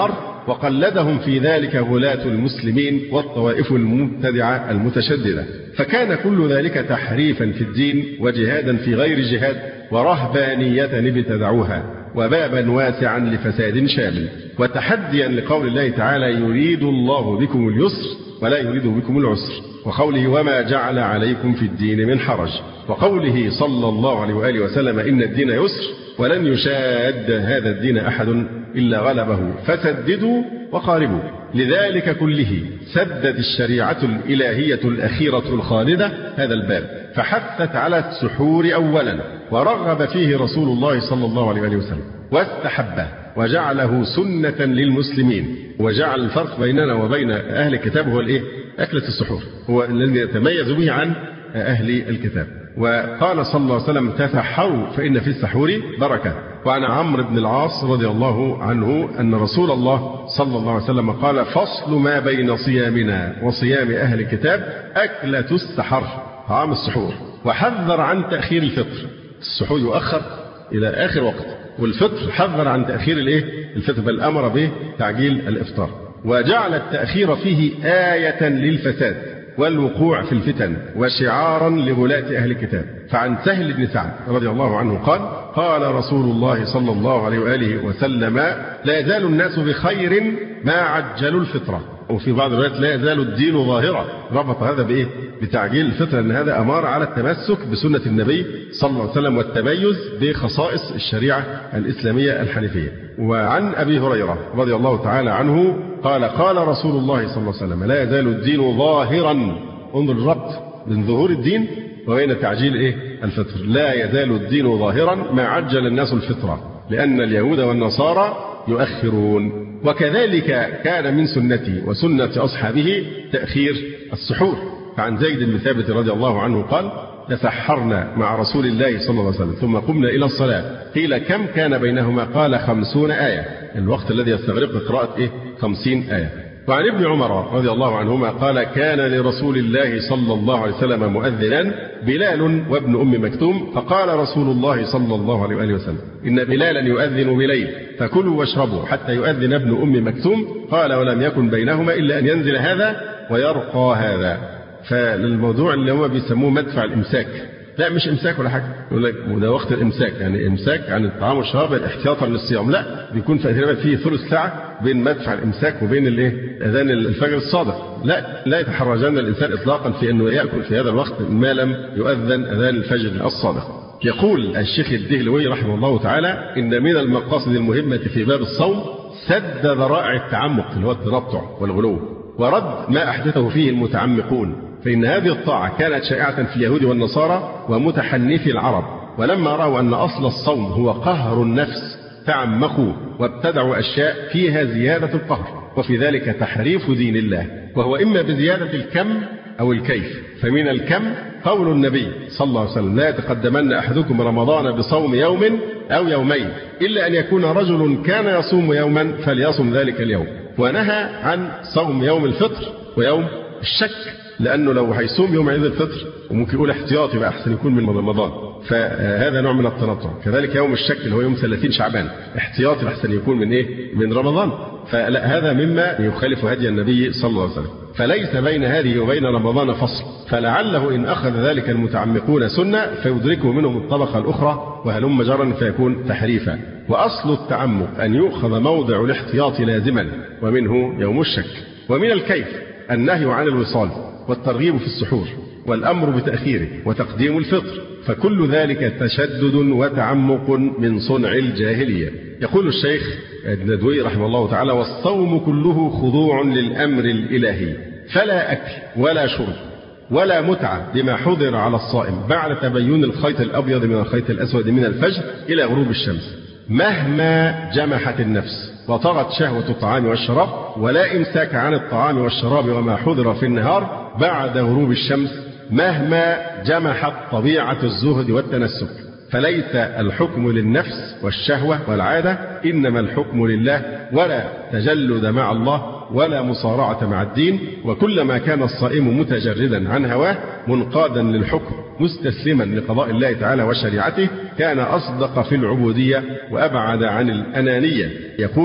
وقلدهم في ذلك غلاة المسلمين والطوائف المبتدعة المتشددة، فكان كل ذلك تحريفا في الدين وجهادا في غير جهاد ورهبانية ابتدعوها وبابا واسعا لفساد شامل، وتحديا لقول الله تعالى يريد الله بكم اليسر ولا يريد بكم العسر، وقوله وما جعل عليكم في الدين من حرج، وقوله صلى الله عليه وآله وسلم إن الدين يسر ولن يشاد هذا الدين أحد إلا غلبه فسددوا وقاربوا. لذلك كله سدت الشريعة الإلهية الأخيرة الخالدة هذا الباب، فحثت على السحور أولا، ورغب فيه رسول الله صلى الله عليه وسلم واستحبه وجعله سنة للمسلمين، وجعل الفرق بيننا وبين أهل الكتاب هو الإيه؟ أكلة السحور، هو الذي يتميز به عن أهل الكتاب. وقال صلى الله عليه وسلم تسحروا فإن في السحور بركة. وعن عمرو بن العاص رضي الله عنه أن رسول الله صلى الله عليه وسلم قال فصل ما بين صيامنا وصيام أهل الكتاب أكلة السحر، طعام السحور، وحذر عن تأخير الفطر. السحور يؤخر إلى آخر وقت، والفطر حذر عن تأخير الإيه؟ الفطر، بل أمر بتعجيل الإفطار، وجعل التأخير فيه آية للفساد والوقوع في الفتن وشعارا لغلاة أهل الكتاب. فعن سهل بن سعد رضي الله عنه قال قال رسول الله صلى الله عليه وآله وسلم لا يزال الناس بخير ما عجلوا الفطرة، وفي بعض الروايات لا يزال الدين ظاهرا، ربط هذا بإيه؟ بتعجيل الفطرة، أن هذا أمر على التمسك بسنة النبي صلى الله عليه وسلم والتميز بخصائص الشريعة الإسلامية الحنيفية. وعن أبي هريرة رضي الله تعالى عنه قال قال رسول الله صلى الله عليه وسلم لا يزال الدين ظاهرا، انظر الربط بين ظهور الدين وبين تعجيل إيه؟ الفطر، لا يزال الدين ظاهرا ما عجل الناس الفطرة، لأن اليهود والنصارى يؤخرون. وكذلك كان من سنتي وسنة أصحابه تأخير السحور. فعن زيد بن ثابت رضي الله عنه قال تسحرنا مع رسول الله صلى الله عليه وسلم ثم قمنا إلى الصلاة، قيل كم كان بينهما؟ قال خمسون آية، الوقت الذي يستغرق قراءة إيه؟ خمسين آية. وعن ابن عمر رضي الله عنهما قال كان لرسول الله صلى الله عليه وسلم مؤذنا بلال وابن أم مكتوم، فقال رسول الله صلى الله عليه وآله وسلم إن بلالا يؤذن بليل فكلوا واشربوا حتى يؤذن ابن أم مكتوم، قال ولم يكن بينهما إلا أن ينزل هذا ويرقى هذا. فالموضوع اللي هم بيسموه مدفع الإمساك، لا مش إمساك ولا حاجة، يقول لك ده وقت الإمساك، يعني إمساك عن الطعام والشراب احتياطا للصيام، لا بيكون في فيه ثلث ساعة بين مدفع الإمساك وبين الإيه؟ أذان الفجر الصادق. لا لا يتحرجن الإنسان إطلاقا في أنه يأكل في هذا الوقت ما لم يؤذن أذان الفجر الصادق. يقول الشيخ الدهلوي رحمه الله تعالى إن من المقاصد المهمة في باب الصوم سد ذرائع التعمق اللي هو التنطع والغلو، ورد ما أحدثه فيه المتعمقون، فإن هذه الطاعة كانت شائعة في اليهود والنصارى ومتحنفي العرب، ولما رأوا أن أصل الصوم هو قهر النفس تعمقوا وابتدعوا أشياء فيها زيادة القهر، وفي ذلك تحريف دين الله، وهو إما بزيادة الكم أو الكيف. فمن الكم قول النبي صلى الله عليه وسلم لا يتقدمن أحدكم رمضان بصوم يوم أو يومين إلا أن يكون رجل كان يصوم يوما فليصم ذلك اليوم، ونهى عن صوم يوم الفطر ويوم الشك، لأنه لو هيصوم يوم عيد الفطر وممكن يقول احتياطي بقى أحسن يكون من رمضان، فهذا نوع من التنطع. كذلك يوم الشك اللي هو يوم ثلاثين شعبان احتياطي أحسن يكون من إيه؟ من رمضان. فلا هذا مما يخالف هدي النبي صلى الله عليه وسلم، فليس بين هذه وبين رمضان فصل، فلعله إن أخذ ذلك المتعمقون سنة فيدركه منهم الطبقة الأخرى وهلم جرا فيكون تحريفا. وأصل التعمق أن يؤخذ موضع الاحتياط لازما، ومنه يوم الشك. ومن الكيف النهي عن الوصال والترغيب في السحور والأمر بتأخيره وتقديم الفطر، فكل ذلك تشدد وتعمق من صنع الجاهلية. يقول الشيخ الندوي رحمه الله تعالى والصوم كله خضوع للأمر الإلهي، فلا أكل ولا شرب ولا متعة بما حضر على الصائم بعد تبين الخيط الأبيض من الخيط الأسود من الفجر إلى غروب الشمس، مهما جمحت النفس وطغت شهوة الطعام والشراب، ولا إمساك عن الطعام والشراب وما حضر في النهار بعد غروب الشمس مهما جمحت طبيعة الزهد والتنسك. فليس الحكم للنفس والشهوة والعادة، إنما الحكم لله، ولا تجلد مع الله ولا مصارعة مع الدين. وكلما كان الصائم متجردا عن هواه منقادا للحكم مستسلما لقضاء الله تعالى وشريعته كان أصدق في العبودية وأبعد عن الأنانية. يقول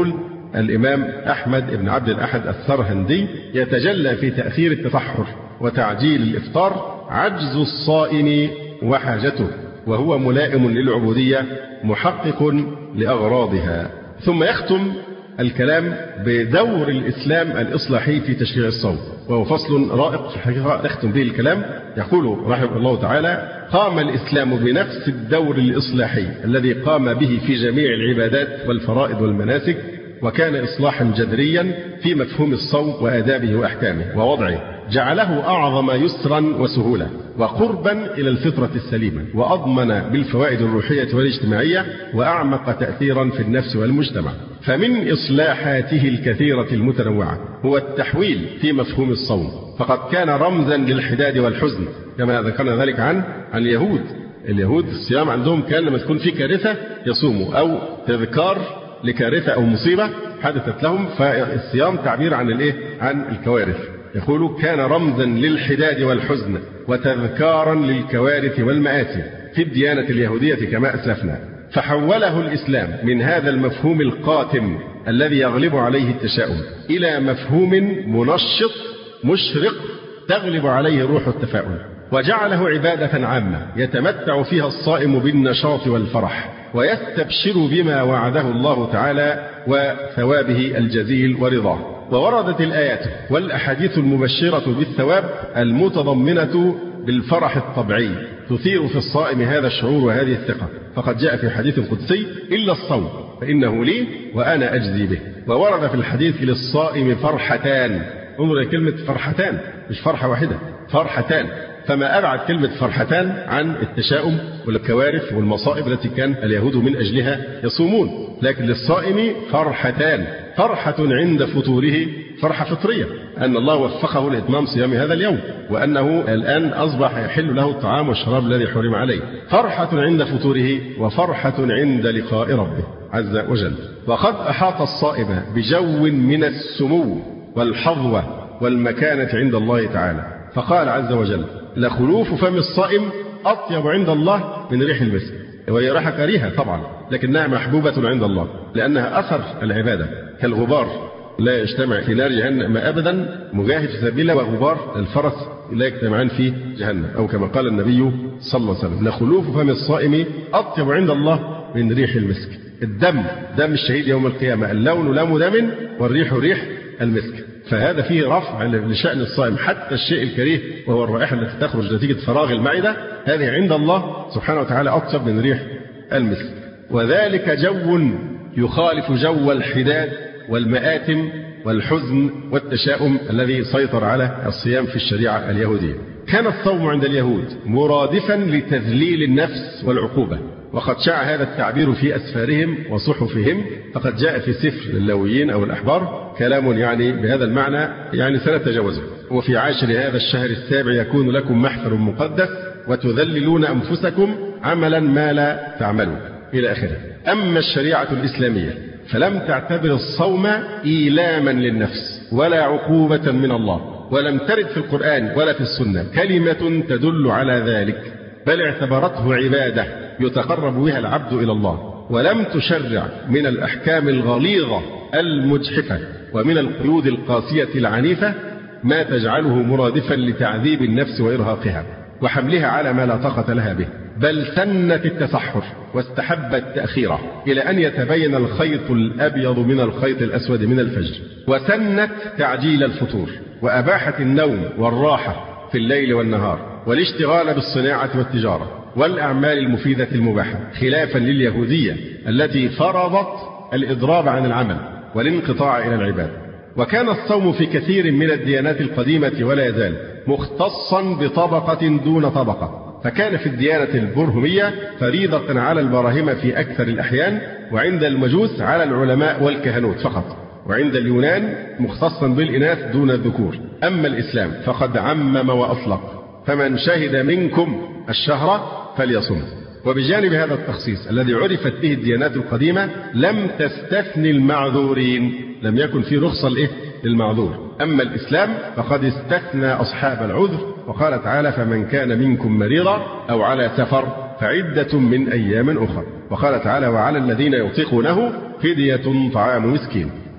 الإمام أحمد بن عبد الأحد السرهندي يتجلى في تأثير التطهر وتعجيل الإفطار عجز الصائم وحاجته، وهو ملائم للعبودية محقق لأغراضها. ثم يختم الكلام بدور الإسلام الإصلاحي في تشريع الصوم، وهو فصل رائق في الحقيقة يختم به الكلام. يقول رحمه الله تعالى: قام الإسلام بنفس الدور الإصلاحي الذي قام به في جميع العبادات والفرائض والمناسك، وكان إصلاحا جذريا في مفهوم الصوم وآدابه وأحكامه ووضعه، جعله أعظم يسرا وسهولة وقربا إلى الفطرة السليمة، وأضمن بالفوائد الروحية والاجتماعية، وأعمق تأثيرا في النفس والمجتمع. فمن إصلاحاته الكثيرة المتنوعة هو التحويل في مفهوم الصوم، فقد كان رمزا للحداد والحزن كما ذكرنا ذلك عن عن اليهود. اليهود الصيام عندهم كان لما تكون في كارثة يصوموا، أو تذكار لكارثة أو مصيبة حدثت لهم، فالصيام تعبير عن الإيه؟ عن الكوارث. يقول: كان رمزا للحداد والحزن وتذكارا للكوارث والمآسي في الديانة اليهودية كما أسلفنا، فحوله الإسلام من هذا المفهوم القاتم الذي يغلب عليه التشاؤم إلى مفهوم منشط مشرق تغلب عليه روح التفاؤل، وجعله عبادة عامة يتمتع فيها الصائم بالنشاط والفرح، ويستبشر بما وعده الله تعالى وثوابه الجزيل ورضاه. ووردت الآيات والأحاديث المبشرة بالثواب المتضمنة بالفرح الطبيعي تثير في الصائم هذا الشعور وهذه الثقة، فقد جاء في حديث قدسي: إلا الصوم فإنه لي وأنا أجزي به. وورد في الحديث: للصائم فرحتان. انظر إلى كلمة فرحتان، مش فرحة واحدة، فرحتان. فما أبعد كلمة فرحتان عن التشاؤم والكوارث والمصائب التي كان اليهود من أجلها يصومون، لكن للصائم فرحتان: فرحة عند فطوره، فرحة فطرية أن الله وفقه لإتمام صيام هذا اليوم، وأنه الآن أصبح يحل له الطعام والشراب الذي حرم عليه. فرحة عند فطوره، وفرحة عند لقاء ربه عز وجل. وقد أحاط الصائم بجو من السمو والحظوة والمكانة عند الله تعالى، فقال عز وجل: لخلوف فم الصائم أطيب عند الله من ريح المسك. وهي ريحة كريهة طبعا، لكنها محبوبة عند الله لأنها أثر العبادة، كالغبار لا يجتمع في نار جهنم أبدا مجاهد في سبيل الله وغبار الفرس لا يجتمعان في جهنم، أو كما قال النبي صلى الله عليه وسلم: لخلوف فم الصائم أطيب عند الله من ريح المسك. الدم دم الشهيد يوم القيامة، اللون لون دم، والريح ريح المسك. فهذا فيه رفع لشأن الصائم، حتى الشيء الكريه وهو الرائحة التي تخرج نتيجة فراغ المعدة، هذه عند الله سبحانه وتعالى أطيب من ريح المسك. وذلك جو يخالف جو الحداد والمآتم والحزن والتشاؤم الذي سيطر على الصيام في الشريعة اليهودية. كان الصوم عند اليهود مرادفا لتذليل النفس والعقوبة، وقد شاع هذا التعبير في أسفارهم وصحفهم، فقد جاء في سفر اللاويين أو الأحبار كلام يعني بهذا المعنى، يعني سنتجاوزه: وفي عاشر هذا الشهر السابع يكون لكم محفل مقدس وتذللون أنفسكم عملا ما لا تعملون، إلى آخره. أما الشريعة الإسلامية فلم تعتبر الصوم إيلاما للنفس ولا عقوبة من الله، ولم ترد في القرآن ولا في السنة كلمة تدل على ذلك، بل اعتبرته عبادة يتقرب بها العبد إلى الله، ولم تشرع من الأحكام الغليظة المجحفة ومن القيود القاسية العنيفة ما تجعله مرادفا لتعذيب النفس وإرهاقها وحملها على ما لا طاقة لها به، بل سنت التسحر واستحبت تأخيره إلى أن يتبين الخيط الأبيض من الخيط الأسود من الفجر، وسنت تعجيل الفطور، وأباحت النوم والراحة في الليل والنهار، والاشتغال بالصناعة والتجارة والأعمال المفيدة المباحة، خلافا لليهودية التي فرضت الإضراب عن العمل والانقطاع إلى العباد. وكان الصوم في كثير من الديانات القديمة ولا يزال مختصا بطبقة دون طبقة، فكان في الديانة البرهمية فريضة على البراهمة في أكثر الأحيان، وعند المجوس على العلماء والكهنوت فقط، وعند اليونان مختصا بالإناث دون الذكور. أما الإسلام فقد عمم وأطلق: فمن شهد منكم الشهر فليصم. وبجانب هذا التخصيص الذي عرفت به الديانات القديمة لم تستثني المعذورين، لم يكن في رخصة الإيه؟ للمعذور. أما الإسلام فقد استثنى أصحاب العذر، وقال تعالى: فمن كان منكم مريضا أو على سفر فعدة من أيام أخرى. وقال تعالى: وعلى الذين يطيقونه فدية طعام مسكين.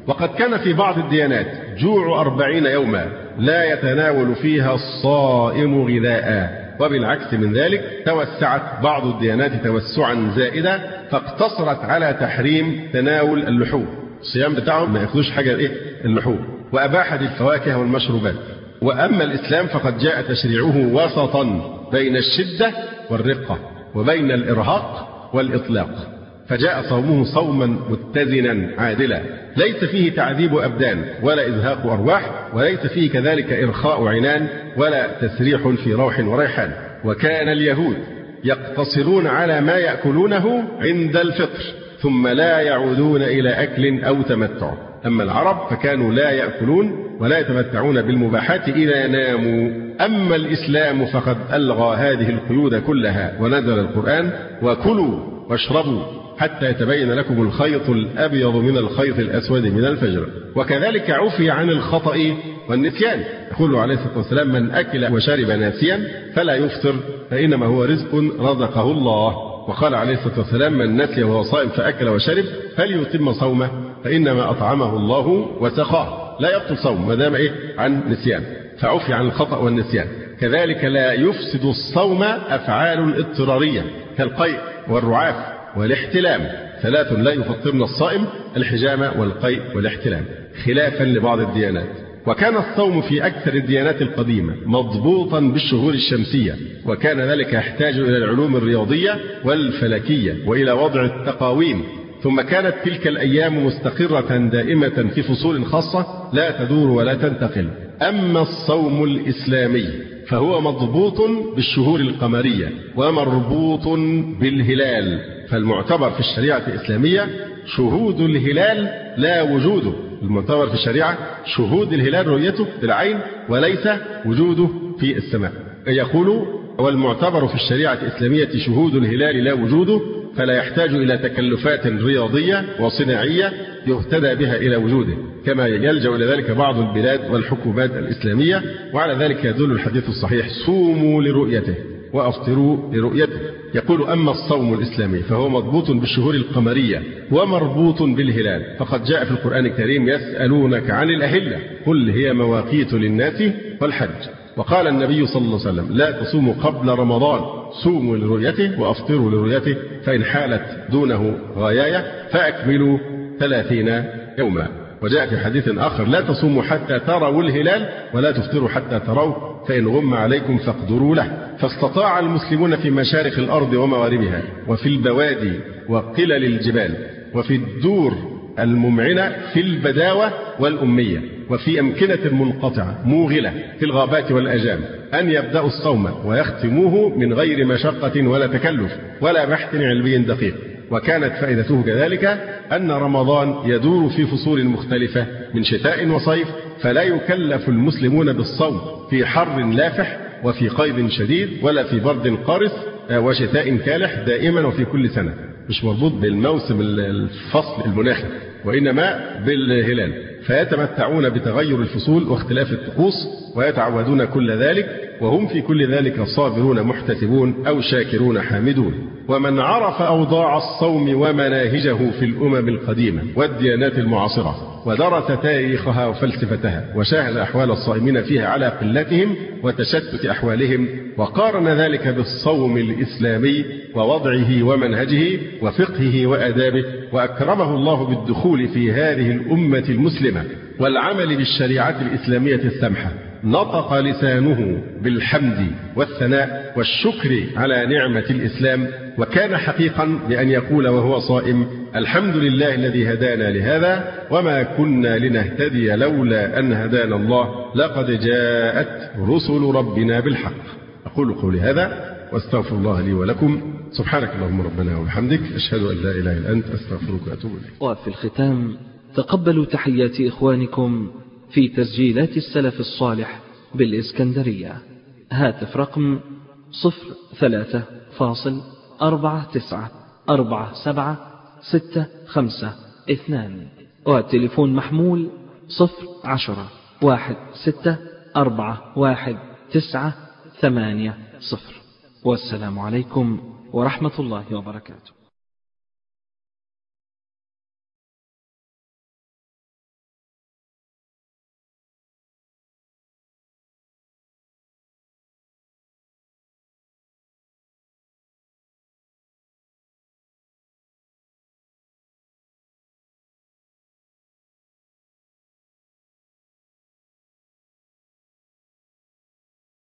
وقد كان في بعض الديانات جوع أربعين يوما لا يتناول فيها الصائم غذاء، وبالعكس من ذلك توسعت بعض الديانات توسعا زائدا فاقتصرت على تحريم تناول اللحوم. الصيام بتاعهم ما ياخدوش حاجة إيه؟ اللحوم، وأباحت الفواكه والمشروبات. وأما الإسلام فقد جاء تشريعه وسطا بين الشدة والرقة وبين الإرهاق والإطلاق، فجاء صومه صوما متزنا عادلا ليس فيه تعذيب أبدان ولا إزهاق أرواح، وليس فيه كذلك إرخاء عنان ولا تسريح في روح وريحان. وكان اليهود يقتصرون على ما يأكلونه عند الفطر ثم لا يعودون إلى أكل أو تمتع. أما العرب فكانوا لا يأكلون ولا يتمتعون بالمباحات إذا ناموا. أما الإسلام فقد ألغى هذه القيود كلها، ونزل القرآن: وكلوا واشربوا حتى يتبين لكم الخيط الأبيض من الخيط الأسود من الفجر. وكذلك عفي عن الخطأ والنسيان، يقول عليه الصلاة والسلام: من أكل وشرب ناسيا فلا يفطر فإنما هو رزق رزقه الله. وقال عليه الصلاة والسلام: من نسي وهو صائم فأكل وشرب فليتم صومه فإنما أطعمه الله وسقاه. لا يبطل صوم ما دام إيه؟ عن نسيان، فعفي عن الخطأ والنسيان. كذلك لا يفسد الصوم أفعال اضطرارية كالقيء والرعاف والاحتلام، ثلاث لا يفطرن الصائم: الحجامة والقيء والاحتلام، خلافا لبعض الديانات. وكان الصوم في أكثر الديانات القديمة مضبوطا بالشهور الشمسية، وكان ذلك يحتاج إلى العلوم الرياضية والفلكية وإلى وضع التقاويم. ثم كانت تلك الأيام مستقرة دائمة في فصول خاصة لا تدور ولا تنتقل. أما الصوم الإسلامي فهو مضبوط بالشهور القمرية ومربوط بالهلال، فالمعتبر في الشريعة الإسلامية شهود الهلال لا وجوده. المعتبر في الشريعة شهود الهلال رؤيته بالعين وليس وجوده في السماء. يقول: والمعتبر في الشريعة الإسلامية شهود الهلال لا وجوده، فلا يحتاج إلى تكلفات رياضية وصناعية يهتدى بها إلى وجوده، كما يلجأ إلى ذلك بعض البلاد والحكومات الإسلامية. وعلى ذلك يدل الحديث الصحيح: صوموا لرؤيته وأفطروا لرؤيته. يقول: أما الصوم الإسلامي فهو مضبوط بالشهور القمرية ومربوط بالهلال، فقد جاء في القرآن الكريم: يسألونك عن الأهلة قل هي مواقيت للناس والحج. وقال النبي صلى الله عليه وسلم: لا تصوموا قبل رمضان، صوموا لرؤيته وأفطروا لرؤيته، فإن حالت دونه غاياية فأكملوا ثلاثين يوما. وجاء في حديث آخر: لا تصوموا حتى تروا الهلال ولا تفطروا حتى تروه، فإن غم عليكم فاقدروا له. فاستطاع المسلمون في مشارق الأرض ومغاربها وفي البوادي وقلل الجبال وفي الدور الممعنة في البداوة والأمية وفي أمكنة منقطعة موغلة في الغابات والأجام أن يبدأوا الصوم ويختموه من غير مشقة ولا تكلف ولا بحث علمي دقيق. وكانت فائدته كذلك أن رمضان يدور في فصول مختلفة من شتاء وصيف، فلا يكلف المسلمون بالصوم في حر لافح وفي قيد شديد ولا في برد قارس وشتاء كالح دائما وفي كل سنة، مش مربوط بالموسم الفصل المناخي وإنما بالهلال، فيتمتعون بتغير الفصول واختلاف الطقوس ويتعودون كل ذلك، وهم في كل ذلك صابرون محتسبون أو شاكرون حامدون. ومن عرف أوضاع الصوم ومناهجه في الأمم القديمة والديانات المعاصرة ودرس تاريخها وفلسفتها وشاهد أحوال الصائمين فيها على قلتهم وتشتت أحوالهم، وقارن ذلك بالصوم الإسلامي ووضعه ومنهجه وفقهه وآدابه، وأكرمه الله بالدخول في هذه الأمة المسلمة والعمل بالشريعة الإسلامية السمحة، نطق لسانه بالحمد والثناء والشكر على نعمة الإسلام، وكان حقيقا بأن يقول وهو صائم: الحمد لله الذي هدانا لهذا وما كنا لنهتدي لولا أن هدانا الله لقد جاءت رسل ربنا بالحق. أقول قولي هذا واستغفر الله لي ولكم. سبحانك اللهم ربنا وبحمدك، أشهد أن لا إله إلا أنت، أستغفرك وأتوب إليك. وفي الختام تقبلوا تحيات إخوانكم في تسجيلات السلف الصالح بالإسكندرية. هاتف رقم صفر ثلاثة فاصل أربعة تسعة أربعة سبعة ستة خمسة اثنان، والتليفون محمول صفر عشرة واحد ستة أربعة واحد تسعة ثمانية صفر. والسلام عليكم ورحمة الله وبركاته.